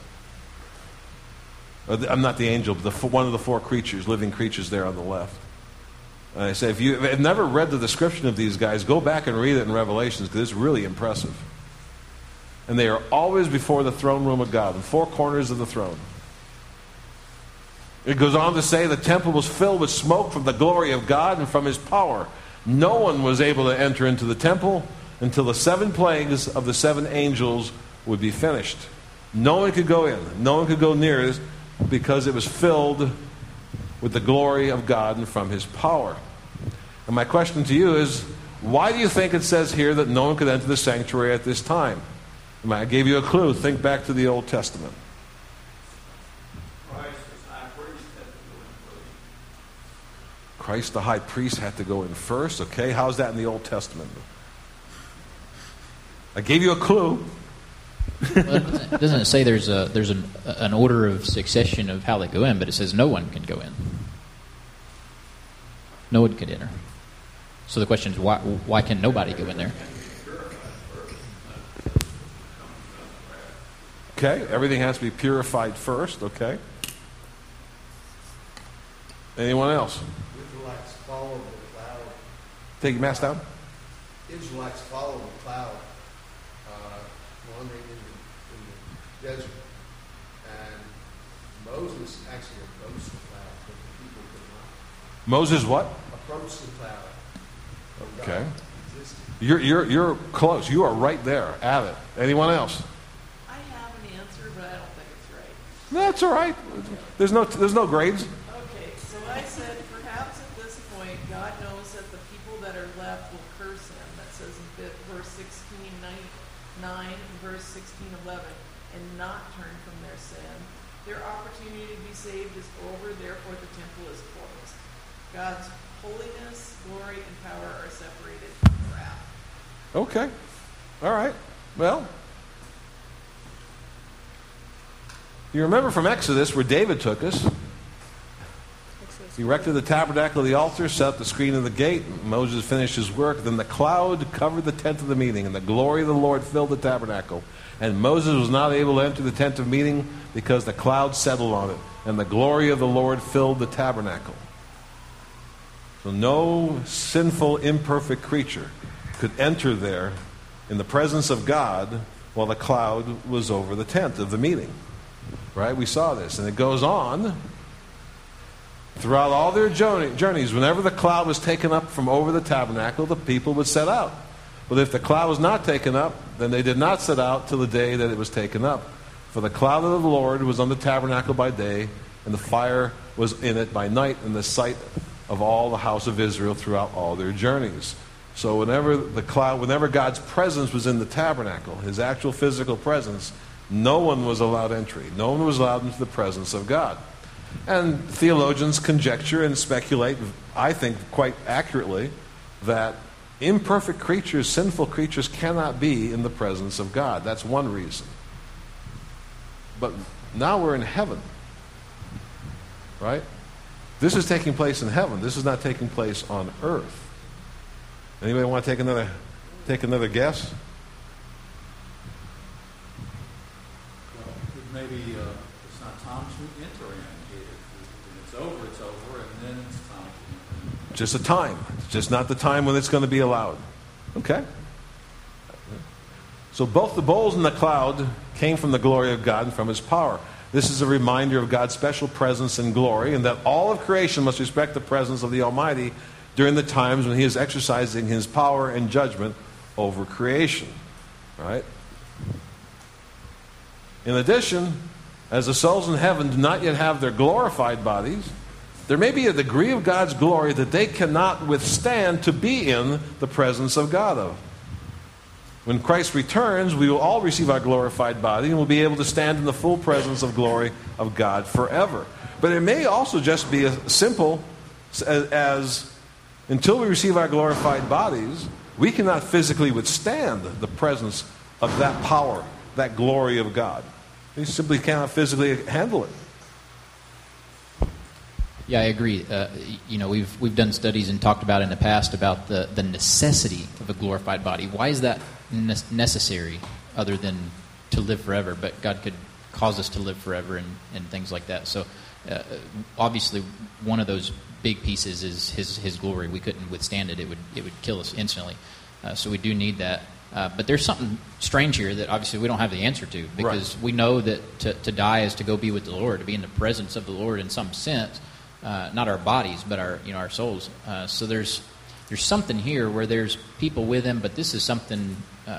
I'm not the angel, but one of the 4 creatures, living creatures there on the left. I say, if you have never read the description of these guys, go back and read it in Revelations, because it's really impressive. And they are always before the throne room of God, in four corners of the throne. It goes on to say the temple was filled with smoke from the glory of God and from His power. No one was able to enter into the temple until the 7 plagues of the 7 angels would be finished. No one could go in. No one could go near it because it was filled with the glory of God and from His power. And my question to you is, why do you think it says here that no one could enter the sanctuary at this time? I gave you a clue. Think back to the Old Testament. Christ the high priest had to go in first. Okay, how's that in the Old Testament? I gave you a clue. Well, doesn't it say there's an order of succession of how they go in, but it says no one can go in. No one could enter. So the question is, why can nobody go in there? Okay, everything has to be purified first. Okay. Anyone else? Israelites followed the cloud. Take your mask down. Israelites followed the cloud, wandering in the desert. And Moses actually approached the cloud, but the people could not. Moses what? Approached the cloud. Okay. You're close. You are right there at it. Anyone else? I have an answer, but I don't think it's right. That's all right. There's no grades. Okay, so I said, perhaps at this point, God knows that the people that are left will curse Him. That says in verse 16:9 and verse 16:11, and not turn from their sin. Their opportunity to be saved is over, therefore the temple is closed. God's holiness, glory, and power are separated from wrath. Okay. All right. Well, you remember from Exodus where David took us. He erected the tabernacle of the altar, set up the screen of the gate. Moses finished his work. Then the cloud covered the tent of the meeting, and the glory of the Lord filled the tabernacle. And Moses was not able to enter the tent of meeting because the cloud settled on it, and the glory of the Lord filled the tabernacle. So no sinful, imperfect creature could enter there in the presence of God while the cloud was over the tent of the meeting. Right? We saw this. And it goes on throughout all their journeys. Whenever the cloud was taken up from over the tabernacle, the people would set out. But if the cloud was not taken up, then they did not set out till the day that it was taken up. For the cloud of the Lord was on the tabernacle by day, and the fire was in it by night, in the sight of all the house of Israel throughout all their journeys. So whenever God's presence was in the tabernacle, His actual physical presence, no one was allowed entry. No one was allowed into the presence of God. And theologians conjecture and speculate, I think quite accurately, that imperfect creatures, sinful creatures, cannot be in the presence of God. That's one reason. But now we're in heaven. Right? This is taking place in heaven. This is not taking place on earth. Anybody want to take another guess? Well, maybe it's not time to enter in. When it's over, and then it's time to enter in. Just a time. It's just not the time when it's going to be allowed. Okay? So both the bowls and the cloud came from the glory of God and from His power. This is a reminder of God's special presence and glory, and that all of creation must respect the presence of the Almighty during the times when He is exercising His power and judgment over creation. Right? In addition, as the souls in heaven do not yet have their glorified bodies, there may be a degree of God's glory that they cannot withstand to be in the presence of God of. When Christ returns, we will all receive our glorified body and will be able to stand in the full presence of glory of God forever. But it may also just be as simple as until we receive our glorified bodies, we cannot physically withstand the presence of that power, that glory of God. We simply cannot physically handle it. Yeah, I agree. We've done studies and talked about in the past about the necessity of a glorified body. Why is that necessary other than to live forever? But God could cause us to live forever and things like that. So obviously one of those big pieces is his glory. We couldn't withstand it. It would kill us instantly. So we do need that. But there's something strange here that obviously we don't have the answer to, because we know that to die is to go be with the Lord, to be in the presence of the Lord in some sense, not our bodies, but our souls. So there's something here where there's people with him, but this is something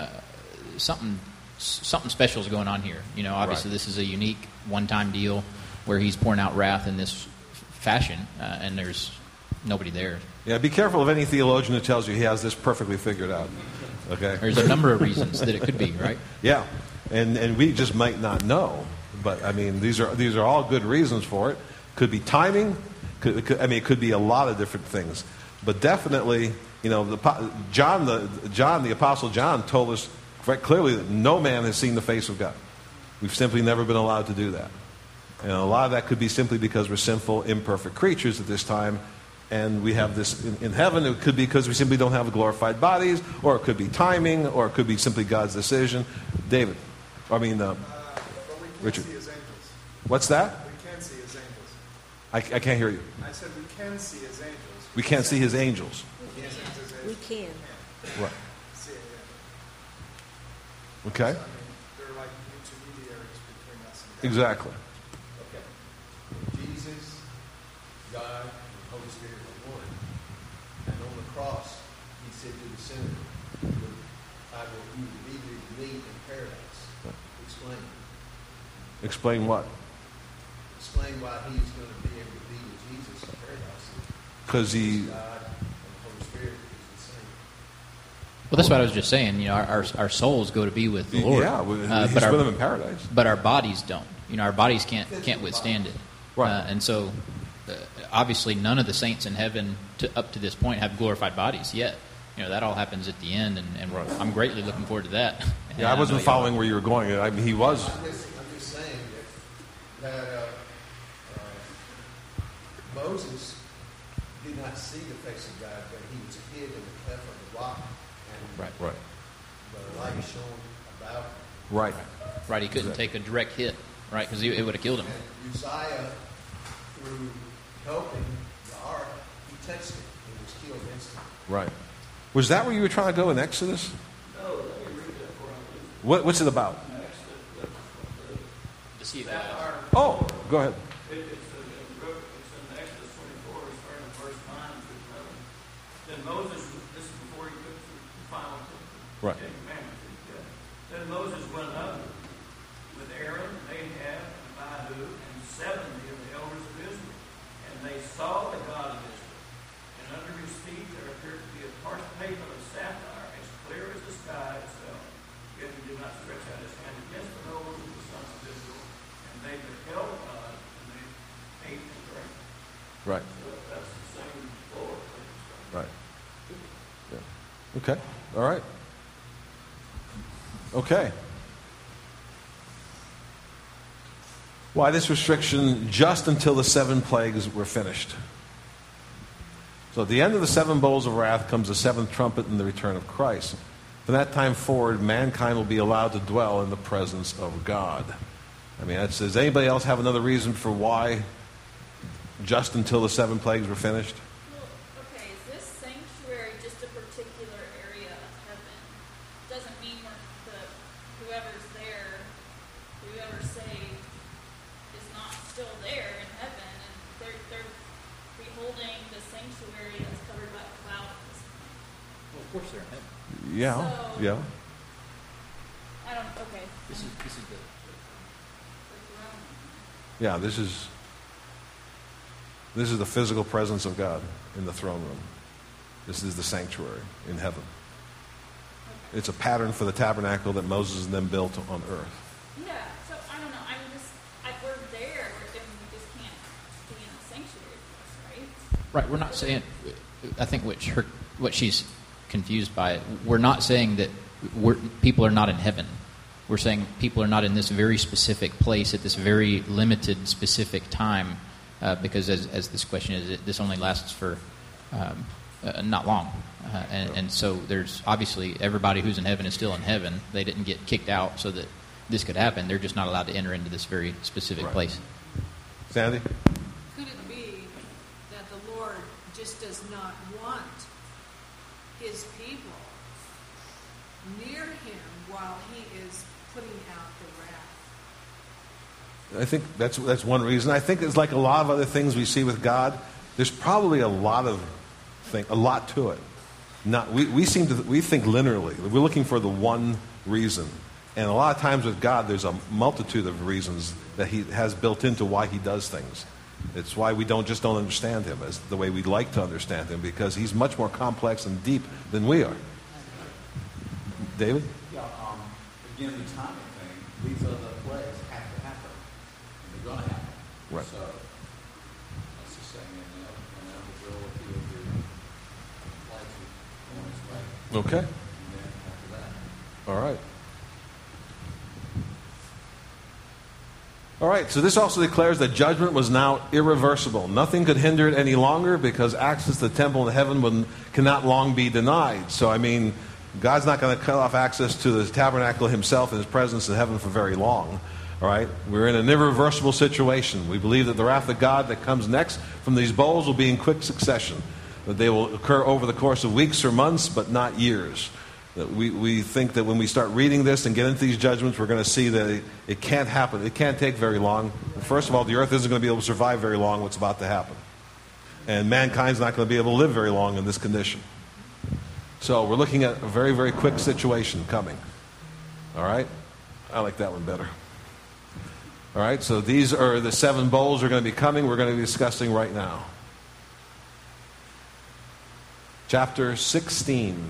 special is going on here. Obviously this is a unique one-time deal where he's pouring out wrath in this fashion, and there's nobody there. Yeah, be careful of any theologian who tells you he has this perfectly figured out. Okay. There's a number of reasons that it could be, right? Yeah, and we just might not know. But I mean, these are all good reasons for it. Could be timing. It could be a lot of different things. But definitely, John the Apostle John told us quite clearly that no man has seen the face of God. We've simply never been allowed to do that. And a lot of that could be simply because we're sinful, imperfect creatures at this time. And we have this in heaven. It could be because we simply don't have glorified bodies, or it could be timing, or it could be simply God's decision. David, Richard. See his angels. What's that? We can see his angels. I can't hear you. I said we can see his angels. We can't see his angels. We can. Right. See it, yeah. Okay. So, they're like intermediaries between us and God. Exactly. Okay. Jesus, God, and the Holy Spirit are one. And on the cross, he said to the sinner, I will you will be with me in paradise. Explain. Explain what? Explain why he's going to be able to be with Jesus in paradise. Because he. God and the Holy Spirit is the same. Well, that's what I was just saying. Our souls go to be with the Lord. Yeah, he's with him in paradise. But our bodies don't. Our bodies can't withstand it. Right. And so, obviously, none of the saints in heaven up to this point have glorified bodies yet. That all happens at the end, and I'm greatly looking forward to that. Yeah, I wasn't following where you were going. I mean, he was. I'm just saying that Moses did not see the face of God, but he was hid in the cleft of the rock, and Right. the light shone about him. Right. He couldn't take a direct hit, right? Because it would have killed him. And Uzziah, through helping the ark, he touched it and was killed instantly. Right. Was that where you were trying to go in Exodus? No, let me read that for you. What's it about? Oh, go ahead. It's in Exodus 24, starting in verse 9 through 11. Then Moses, this is before he took the final Right. Ten Commandments. Then Moses went up with Aaron, Nadab, and Abihu, and 70 of the elders of Israel. And they saw the God of Israel. And under his feet there appeared to be a parched pavement of sapphire, as clear as the sky itself. Yet he did not stretch out his hand against the nobles of the sons of Israel. And they beheld God, and they ate and drank. Right. So that's the same Lord. Right. Yeah. Okay. All right. Okay. Why this restriction? Just until the 7 plagues were finished. So at the end of the 7 bowls of wrath comes the 7th trumpet and the return of Christ. From that time forward, mankind will be allowed to dwell in the presence of God. I mean, does anybody else have another reason for why just until the 7 plagues were finished? Well, okay, is this sanctuary just a particular area of heaven? Doesn't mean whoever's there, whoever's saved, is not still there in heaven, and they're beholding the sanctuary that's covered by a cloud at this point. Well, of course they're in heaven. Yeah. So, Yeah. I don't. Okay. This is the throne. Yeah, this is the physical presence of God in the throne room. This is the sanctuary in heaven. It's a pattern for the tabernacle that Moses and them built on earth. Yeah, so I don't know. I'm just, we're there, and we just can't be in the sanctuary with us, right? Right, we're not saying. I think what she's confused by, we're not saying that people are not in heaven. We're saying people are not in this very specific place at this very limited, specific time, because as this question is, this only lasts for not long. And so there's obviously everybody who's in heaven is still in heaven. They didn't get kicked out so that this could happen. They're just not allowed to enter into this very specific place. Sandy? Could it be that the Lord just does not want his people near him while he is putting out the wrath. I think that's one reason. I think it's like a lot of other things we see with God. There's probably a lot to it. We think linearly. We're looking for the one reason, and a lot of times with God, there's a multitude of reasons that He has built into why He does things. It's why we don't understand Him as the way we'd like to understand Him, because He's much more complex and deep than we are. David? Yeah. Again, the timing thing. These other plays have to happen, and they're going to happen. Right. So that's just saying, and then the drill with you of your lights. Okay. And then after that. All right. All right, so this also declares that judgment was now irreversible. Nothing could hinder it any longer because access to the temple in heaven cannot long be denied. So, I mean, God's not going to cut off access to the tabernacle Himself and His presence in heaven for very long. All right? We're in an irreversible situation. We believe that the wrath of God that comes next from these bowls will be in quick succession. That they will occur over the course of weeks or months, but not years. That we think that when we start reading this and get into these judgments, we're going to see that it can't happen. It can't take very long. First of all, the earth isn't going to be able to survive very long what's about to happen. And mankind's not going to be able to live very long in this condition. So we're looking at a very, very quick situation coming. All right? I like that one better. All right, so these are the 7 bowls are going to be coming. We're going to be discussing right now. Chapter 16.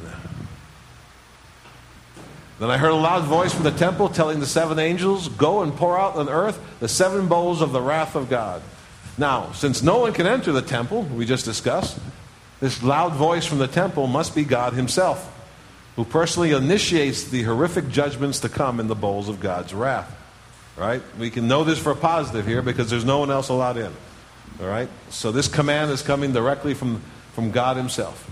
Then I heard a loud voice from the temple telling the 7 angels, "Go and pour out on earth the 7 bowls of the wrath of God." Now, since no one can enter the temple, we just discussed, this loud voice from the temple must be God Himself, who personally initiates the horrific judgments to come in the bowls of God's wrath. Right? We can know this for a positive here because there's no one else allowed in. All right? So this command is coming directly from God Himself.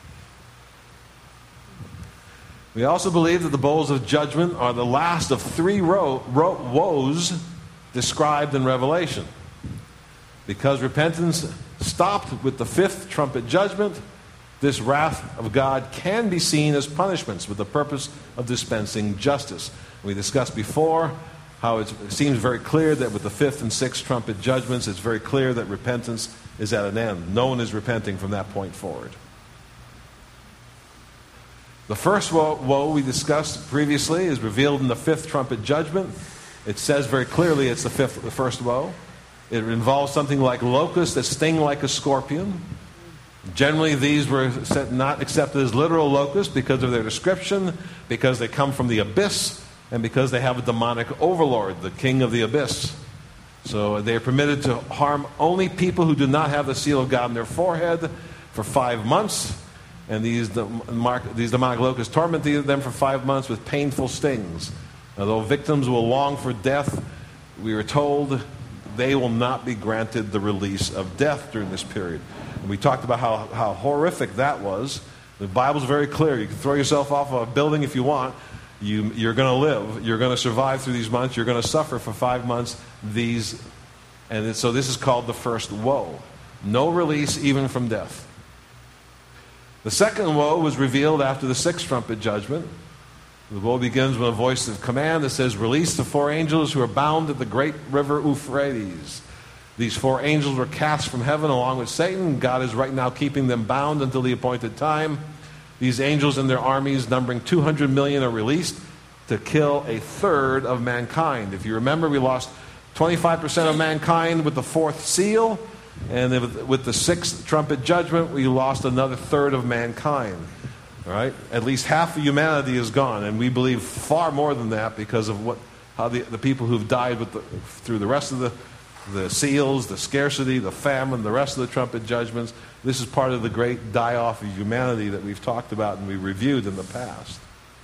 We also believe that the bowls of judgment are the last of 3 woes described in Revelation. Because repentance stopped with the 5th trumpet judgment, this wrath of God can be seen as punishments with the purpose of dispensing justice. We discussed before how it seems very clear that with the 5th and 6th trumpet judgments, it's very clear that repentance is at an end. No one is repenting from that point forward. The first woe we discussed previously is revealed in the 5th trumpet judgment. It says very clearly it's the first woe. It involves something like locusts that sting like a scorpion. Generally, these were not accepted as literal locusts because of their description, because they come from the abyss, and because they have a demonic overlord, the king of the abyss. So they are permitted to harm only people who do not have the seal of God on their forehead for 5 months. And these demonic locusts torment them for 5 months with painful stings. Although victims will long for death, we are told they will not be granted the release of death during this period. And we talked about how horrific that was. The Bible's very clear. You can throw yourself off of a building if you want. You're going to live. You're going to survive through these months. You're going to suffer for 5 months. So this is called the first woe. No release even from death. The second woe was revealed after the 6th trumpet judgment. The woe begins with a voice of command that says, "Release the 4 angels who are bound at the great river Euphrates." These 4 angels were cast from heaven along with Satan. God is right now keeping them bound until the appointed time. These angels and their armies, numbering 200 million, are released to kill 1/3 of mankind. If you remember, we lost 25% of mankind with the 4th seal. And with the 6th trumpet judgment, we lost another 1/3 of mankind. All right? At least half of humanity is gone. And we believe far more than that because of how the people who've died through the rest of the seals, the scarcity, the famine, the rest of the trumpet judgments. This is part of the great die-off of humanity that we've talked about and we reviewed in the past.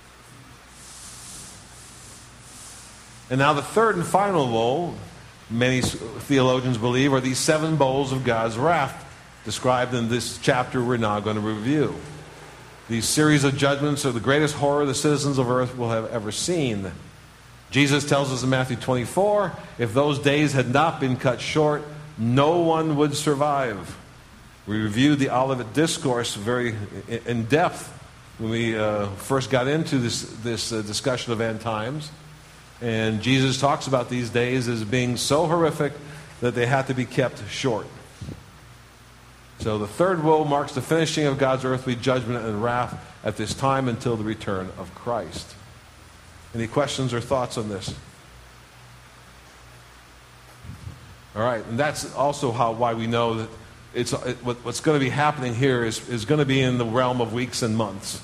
And now the 3rd and final woe, many theologians believe, are these 7 bowls of God's wrath described in this chapter we're now going to review. These series of judgments are the greatest horror the citizens of earth will have ever seen. Jesus tells us in Matthew 24, if those days had not been cut short, no one would survive. We reviewed the Olivet Discourse very in depth when we first got into this discussion of end times. And Jesus talks about these days as being so horrific that they had to be kept short. So the third woe marks the finishing of God's earthly judgment and wrath at this time until the return of Christ. Any questions or thoughts on this? All right, and that's also why we know that what's going to be happening here is going to be in the realm of weeks and months.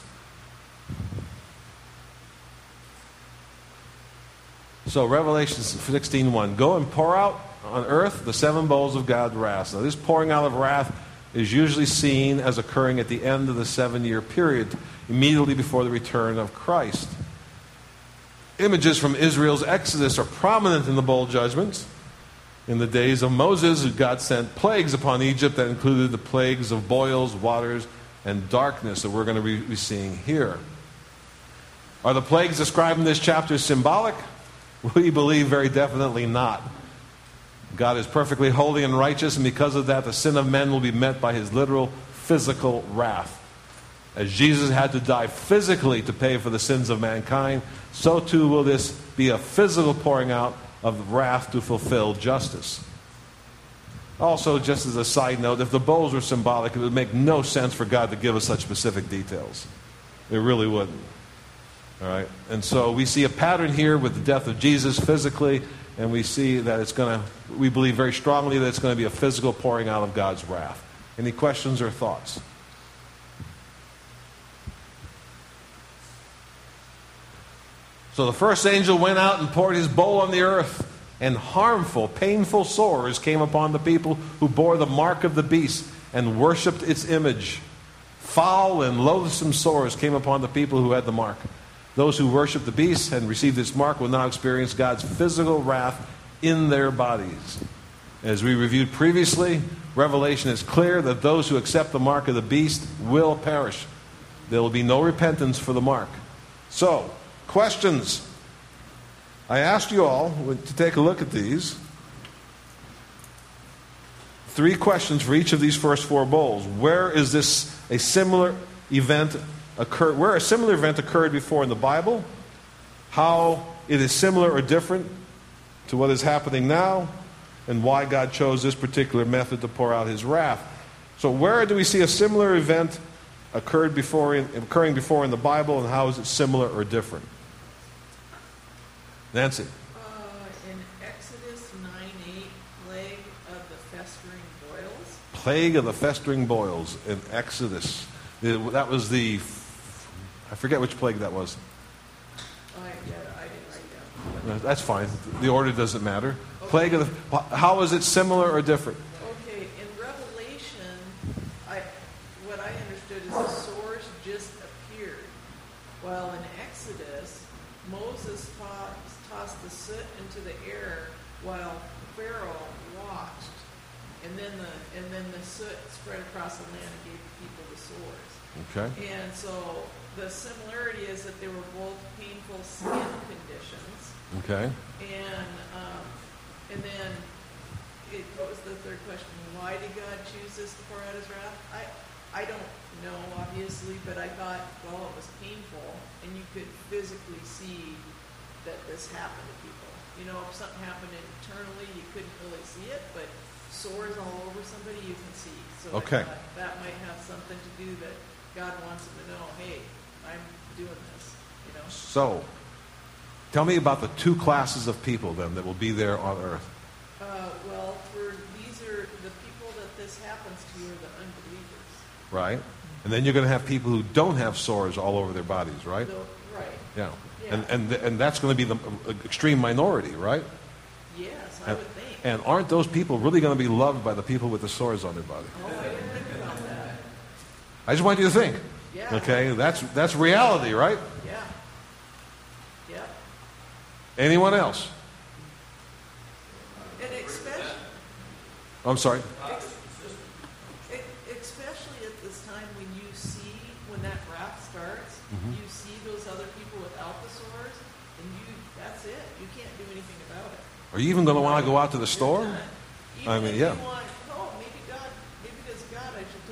So Revelation 16:1, go and pour out on earth the 7 bowls of God's wrath. Now this pouring out of wrath is usually seen as occurring at the end of the 7-year period, immediately before the return of Christ. Images from Israel's Exodus are prominent in the bowl judgments. In the days of Moses, God sent plagues upon Egypt that included the plagues of boils, waters, and darkness that we're going to be seeing here. Are the plagues described in this chapter symbolic? We believe very definitely not. God is perfectly holy and righteous, and because of that, the sin of men will be met by his literal physical wrath. As Jesus had to die physically to pay for the sins of mankind, so too will this be a physical pouring out of wrath to fulfill justice. Also, just as a side note, if the bowls were symbolic, it would make no sense for God to give us such specific details. It really wouldn't. All right? And so we see a pattern here with the death of Jesus physically, and we see that we believe very strongly that it's going to be a physical pouring out of God's wrath. Any questions or thoughts? So the first angel went out and poured his bowl on the earth, and harmful, painful sores came upon the people who bore the mark of the beast and worshipped its image. Foul and loathsome sores came upon the people who had the mark. Those who worship the beast and receive its mark will now experience God's physical wrath in their bodies. As we reviewed previously, Revelation is clear that those who accept the mark of the beast will perish. There will be no repentance for the mark. So, questions. I asked you all to take a look at these. 3 questions for each of these first 4 bowls. Where is a similar event occurred before in the Bible? How it is similar or different to what is happening now? And why God chose this particular method to pour out his wrath. So where do we see a similar event occurring before in the Bible, and how is it similar or different? Nancy. In Exodus 9:8, plague of the festering boils. Plague of the festering boils in Exodus. That was I forget which plague that was. I didn't write down. That's fine. The order doesn't matter. Okay. Plague of how is it similar or different? Okay, in Revelation, what I understood is the sores just appeared. While in Exodus, Moses tossed the soot into the air while Pharaoh watched, and then the soot spread across the land and gave the people the sores. Okay. And so the similarity is that they were both painful skin conditions. Okay. And then what was the third question? Why did God choose this to pour out his wrath? I don't know, obviously, but I thought, well, it was painful, and you could physically see that this happened to people. You know, if something happened internally, you couldn't really see it, but sores all over somebody, you can see. So okay. I thought that might have something to do that God wants them to know, hey, I'm doing this, you know. So, tell me about the 2 classes of people then that will be there on earth. Well, these are the people that this happens to are the unbelievers. Right. And then you're going to have people who don't have sores all over their bodies, right? Right. Yeah. And that's going to be the extreme minority, right? Yes, I would think. And aren't those people really going to be loved by the people with the sores on their body? Oh, I didn't think about that. I just want you to think. Yeah. Okay, that's reality, right? Yeah. Yeah. Anyone else? And especially. I'm sorry. Especially at this time when that wrath starts, you see those other people without the sores, and that's it. You can't do anything about it. Are you even going to want to go out to the store? Even I mean, if yeah. maybe does God, I should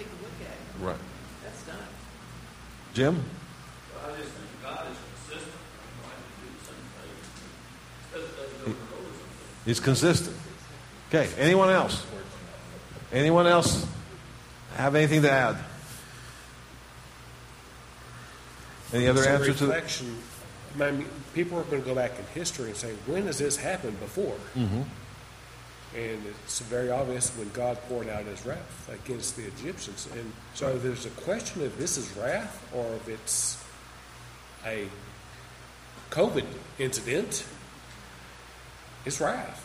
Right. That's done. Jim? I just think God is consistent. Trying to do the same thing. Doesn't over and over something. He's consistent. Okay, anyone else? Anyone else have anything to add? Any other answer to that? Reflection. I mean, people are going to go back in history and say, when has this happened before? Mm-hmm. And it's very obvious when God poured out his wrath against the Egyptians. And so there's a question if this is wrath or if it's a COVID incident. It's wrath.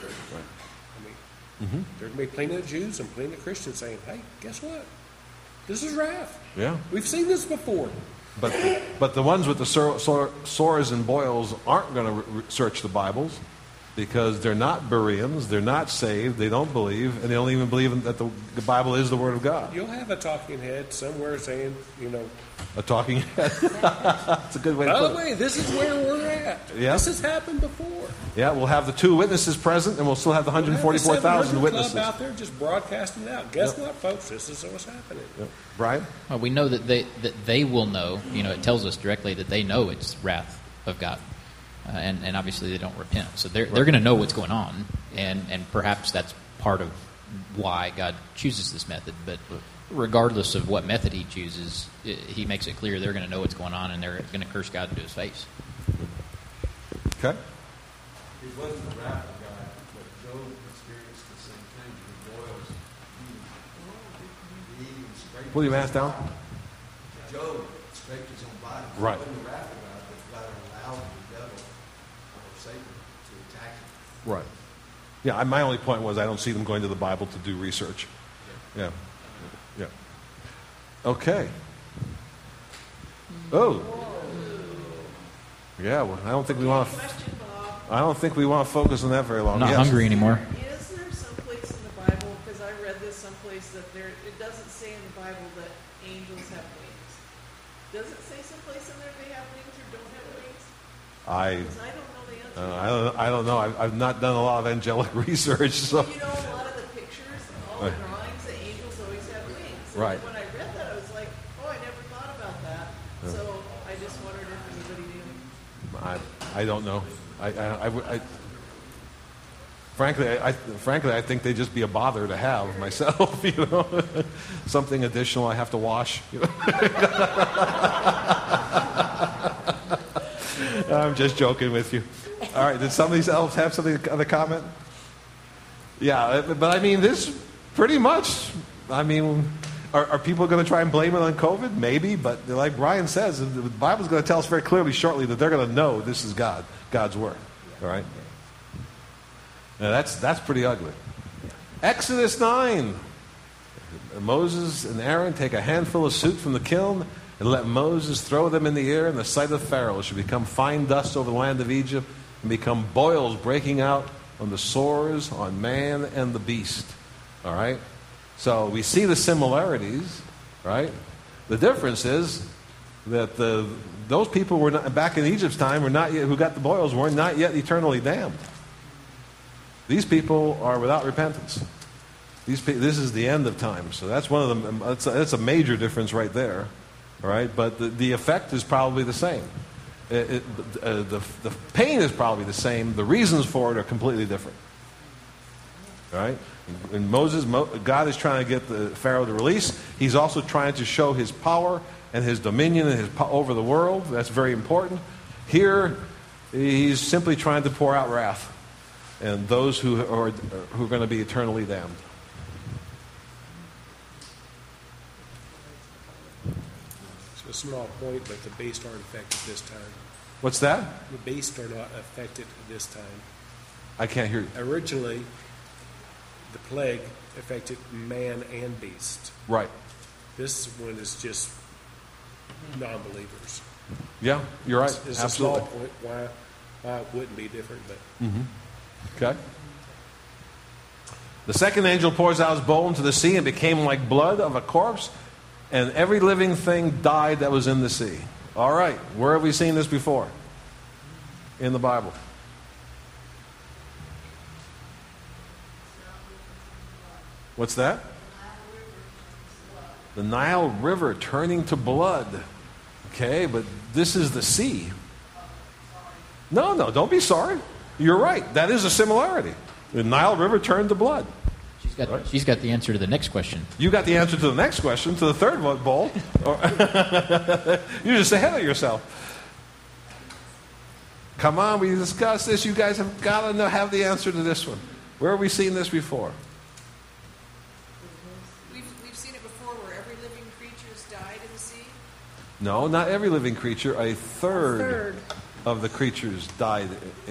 I mean, there can be plenty of Jews and plenty of Christians saying, hey, guess what? This is wrath. Yeah. We've seen this before. But the ones with the sores and boils aren't going to search the Bibles because they're not Bereans, they're not saved, they don't believe, and they don't even believe that the Bible is the Word of God. You'll have a talking head somewhere saying, A talking head. That's a good way to by put the it. way, this is where we're at. Yeah. This has happened before. Yeah, we'll have the 2 witnesses present, and we'll still have the 144,000 witnesses. Club out there just broadcasting it out. Guess what, folks? This is what's happening. Yep. Brian? Well, we know that they will know. It tells us directly that they know it's wrath of God, and obviously they don't repent. So they're going to know what's going on, and perhaps that's part of why God chooses this method. But regardless of what method He chooses, He makes it clear they're going to know what's going on, and they're going to curse God to His face. Okay. It wasn't the wrath of God, but Job experienced the same thing. The boils, he even scraped. Pull your mask down. Job scraped his own body. Right. It wasn't the wrath of God, but God allowed the devil or Satan to attack him. Right. Yeah, my only point was I don't see them going to the Bible to do research. Yeah. Yeah. Okay. Oh. Yeah, well, I don't think we want to. I don't think we want to focus on that very long. I'm not Yes. hungry anymore. Is there someplace in the Bible, because I read this someplace, that it doesn't say in the Bible that angels have wings? Does it say someplace in there they have wings or don't have wings? Because I don't know the answer. I don't know. I've not done a lot of angelic research, so. A lot of the pictures and all the drawings, the angels always have wings. And Right. when I read that, I was like, I never thought about that. So I just wondered if anybody knew. I don't know. Frankly, I think they'd just be a bother to have myself. Something additional I have to wash. I'm just joking with you. All right. Did somebody else have other comment? Yeah, but I mean, this pretty much. I mean, are people going to try and blame it on COVID? Maybe, but like Brian says, the Bible's going to tell us very clearly shortly that they're going to know this is God's word. All right. Now that's pretty ugly. Exodus 9. Moses and Aaron take a handful of soot from the kiln and let Moses throw them in the air in the sight of Pharaoh. It should become fine dust over the land of Egypt and become boils breaking out on the sores on man and the beast. All right? So we see the similarities, right? The difference is that those people were not, back in Egypt's time who got the boils were not yet eternally damned. These people are without repentance. This is the end of time. So that's one of them. That's a major difference right there. All right, but the effect is probably the same. The pain is probably the same. The reasons for it are completely different. All right, in Moses, God is trying to get the Pharaoh to release. He's also trying to show his power and his dominion and over the world. That's very important. Here, he's simply trying to pour out wrath, and those who are going to be eternally damned. So a small point, but the beasts aren't affected this time. What's that? The beasts are not affected this time. I can't hear you. Originally, the plague affected man and beast. Right. This one is just non-believers. Yeah, you're right. It's Absolutely. a small point why it wouldn't be different, but Okay. The second angel pours out his bowl into the sea and became like blood of a corpse, and every living thing died that was in the sea. All right. Where have we seen this before? In the Bible. What's that? The Nile River turning to blood. Okay, but this is the sea. No, don't be sorry. You're right. That is a similarity. The Nile River turned to blood. She's got the answer to the next question. You got the answer to the next question, to the third bowl. You're just ahead of yourself. Come on, we discussed this. You guys have got to have the answer to this one. Where have we seen this before? We've seen it before where every living creature has died in the sea. No, not every living creature. A third of the creatures died.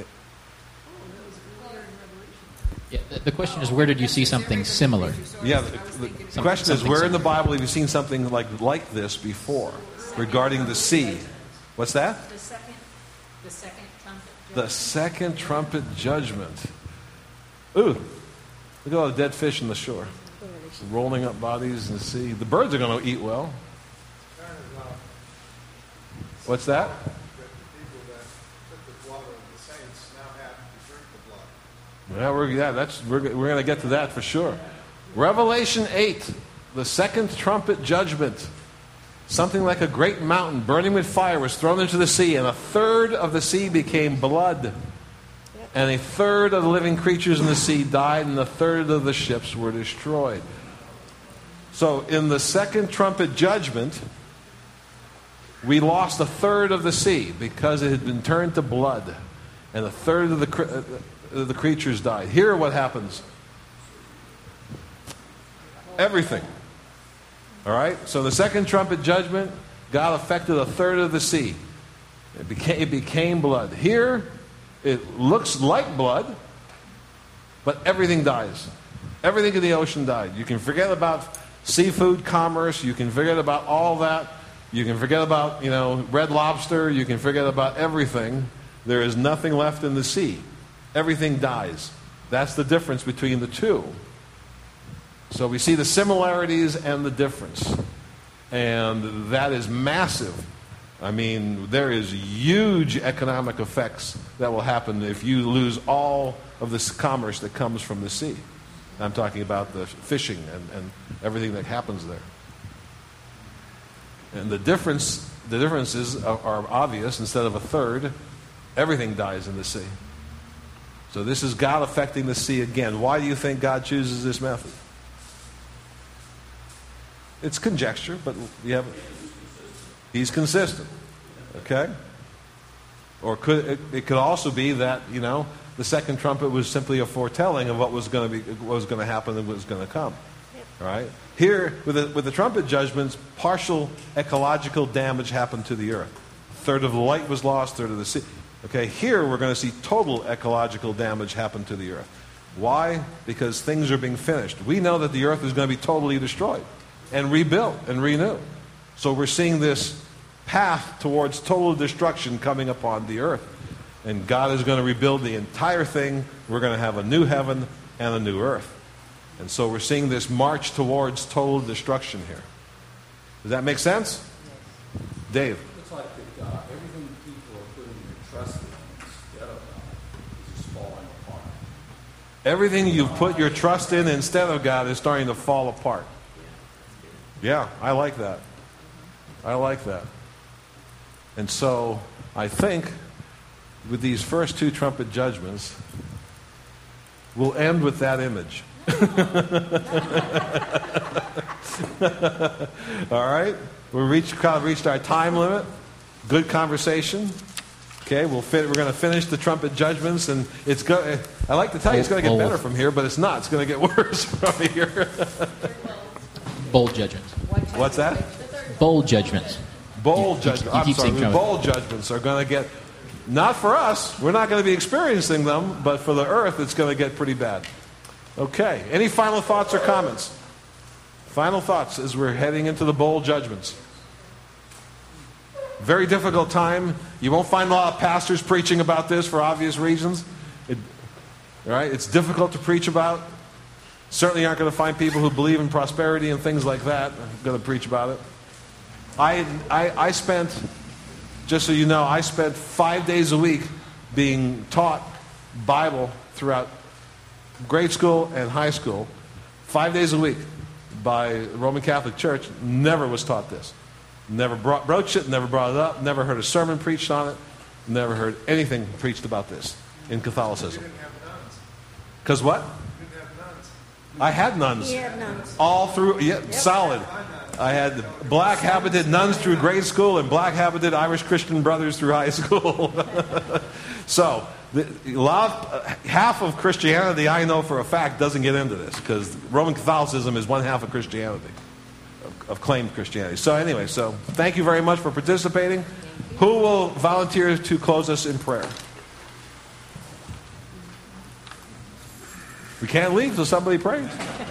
Yeah, the question is, where did you see something similar? Yeah, the question is, where in the Bible have you seen something like this before regarding the sea? What's that? The second trumpet. The second trumpet judgment. Ooh, look at all the dead fish in the shore. Rolling up bodies in the sea. The birds are going to eat well. What's that? Yeah, we're going to get to that for sure. Revelation 8, the second trumpet judgment. Something like a great mountain burning with fire was thrown into the sea, and a third of the sea became blood. And a third of the living creatures in the sea died, and a third of the ships were destroyed. So in the second trumpet judgment, we lost a third of the sea because it had been turned to blood, and a third of the creatures died. Here what happens? Everything. All right? So the second trumpet judgment, God affected a third of the sea. It became blood. Here, it looks like blood, but everything dies. Everything in the ocean died. You can forget about seafood commerce. You can forget about all that. You can forget about, Red Lobster. You can forget about everything. There is nothing left in the sea. Everything dies. That's the difference between the two. So we see the similarities and the difference. And that is massive. I mean, there is huge economic effects that will happen if you lose all of this commerce that comes from the sea. I'm talking about the fishing and everything that happens there. And the differences are obvious. Instead of a third, everything dies in the sea. So this is God affecting the sea again. Why do you think God chooses this method? It's conjecture, but He's consistent. Okay? Or it could also be that, the second trumpet was simply a foretelling of what was going to happen and what was going to come. All right? Here, with the trumpet judgments, partial ecological damage happened to the earth. A third of the light was lost, a third of the sea. Okay, here we're going to see total ecological damage happen to the earth. Why? Because things are being finished. We know that the earth is going to be totally destroyed and rebuilt and renewed. So we're seeing this path towards total destruction coming upon the earth. And God is going to rebuild the entire thing. We're going to have a new heaven and a new earth. And so we're seeing this march towards total destruction here. Does that make sense? Dave? It's like that everything people are putting their trust in instead of God is just falling apart. Everything you've put your trust in instead of God is starting to fall apart. Yeah, I like that. I like that. And so I think with these first two trumpet judgments, we'll end with that image. All right? We've reached our time limit. Good conversation. Okay, we're going to finish the trumpet judgments, and I like to tell you it's going to get better from here, but it's not. It's going to get worse from here. Bowl judgments. What's that? Bowl judgments. Bowl judgments. Bowl judgments are going to get, not for us, we're not going to be experiencing them, but for the earth, it's going to get pretty bad. Okay, any final thoughts or comments? Final thoughts as we're heading into the bowl judgments. Very difficult time. You won't find a lot of pastors preaching about this for obvious reasons. It's difficult to preach about. Certainly aren't going to find people who believe in prosperity and things like that going to preach about it. I spent, just so you know, I spent 5 days a week being taught Bible throughout grade school and high school. 5 days a week. by the Roman Catholic Church never was taught this. Never broached it, never brought it up, never heard a sermon preached on it, never heard anything preached about this in Catholicism. You didn't have nuns. Because what? You didn't have nuns. I had nuns. He had nuns. All through, solid. I had black habited nuns through grade school and black habited Irish Christian brothers through high school. So, half of Christianity, I know for a fact, doesn't get into this because Roman Catholicism is one half of Christianity, of claimed Christianity. So anyway, thank you very much for participating. Who will volunteer to close us in prayer? We can't leave till somebody prays.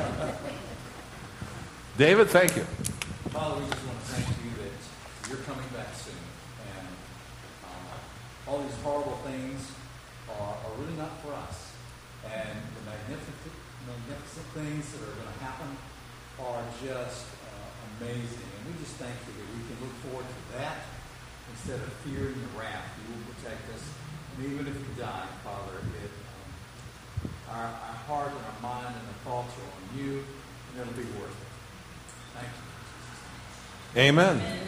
David, thank you. Father, we just want to thank you that you're coming back soon. And all these horrible things are really not for us. And the magnificent things that are going to happen are just amazing. And we just thank you that we can look forward to that instead of fearing the wrath. You will protect us. And even if we die, Father, our heart and our mind and our thoughts are on you, and it'll be worth it. Thank you. Amen.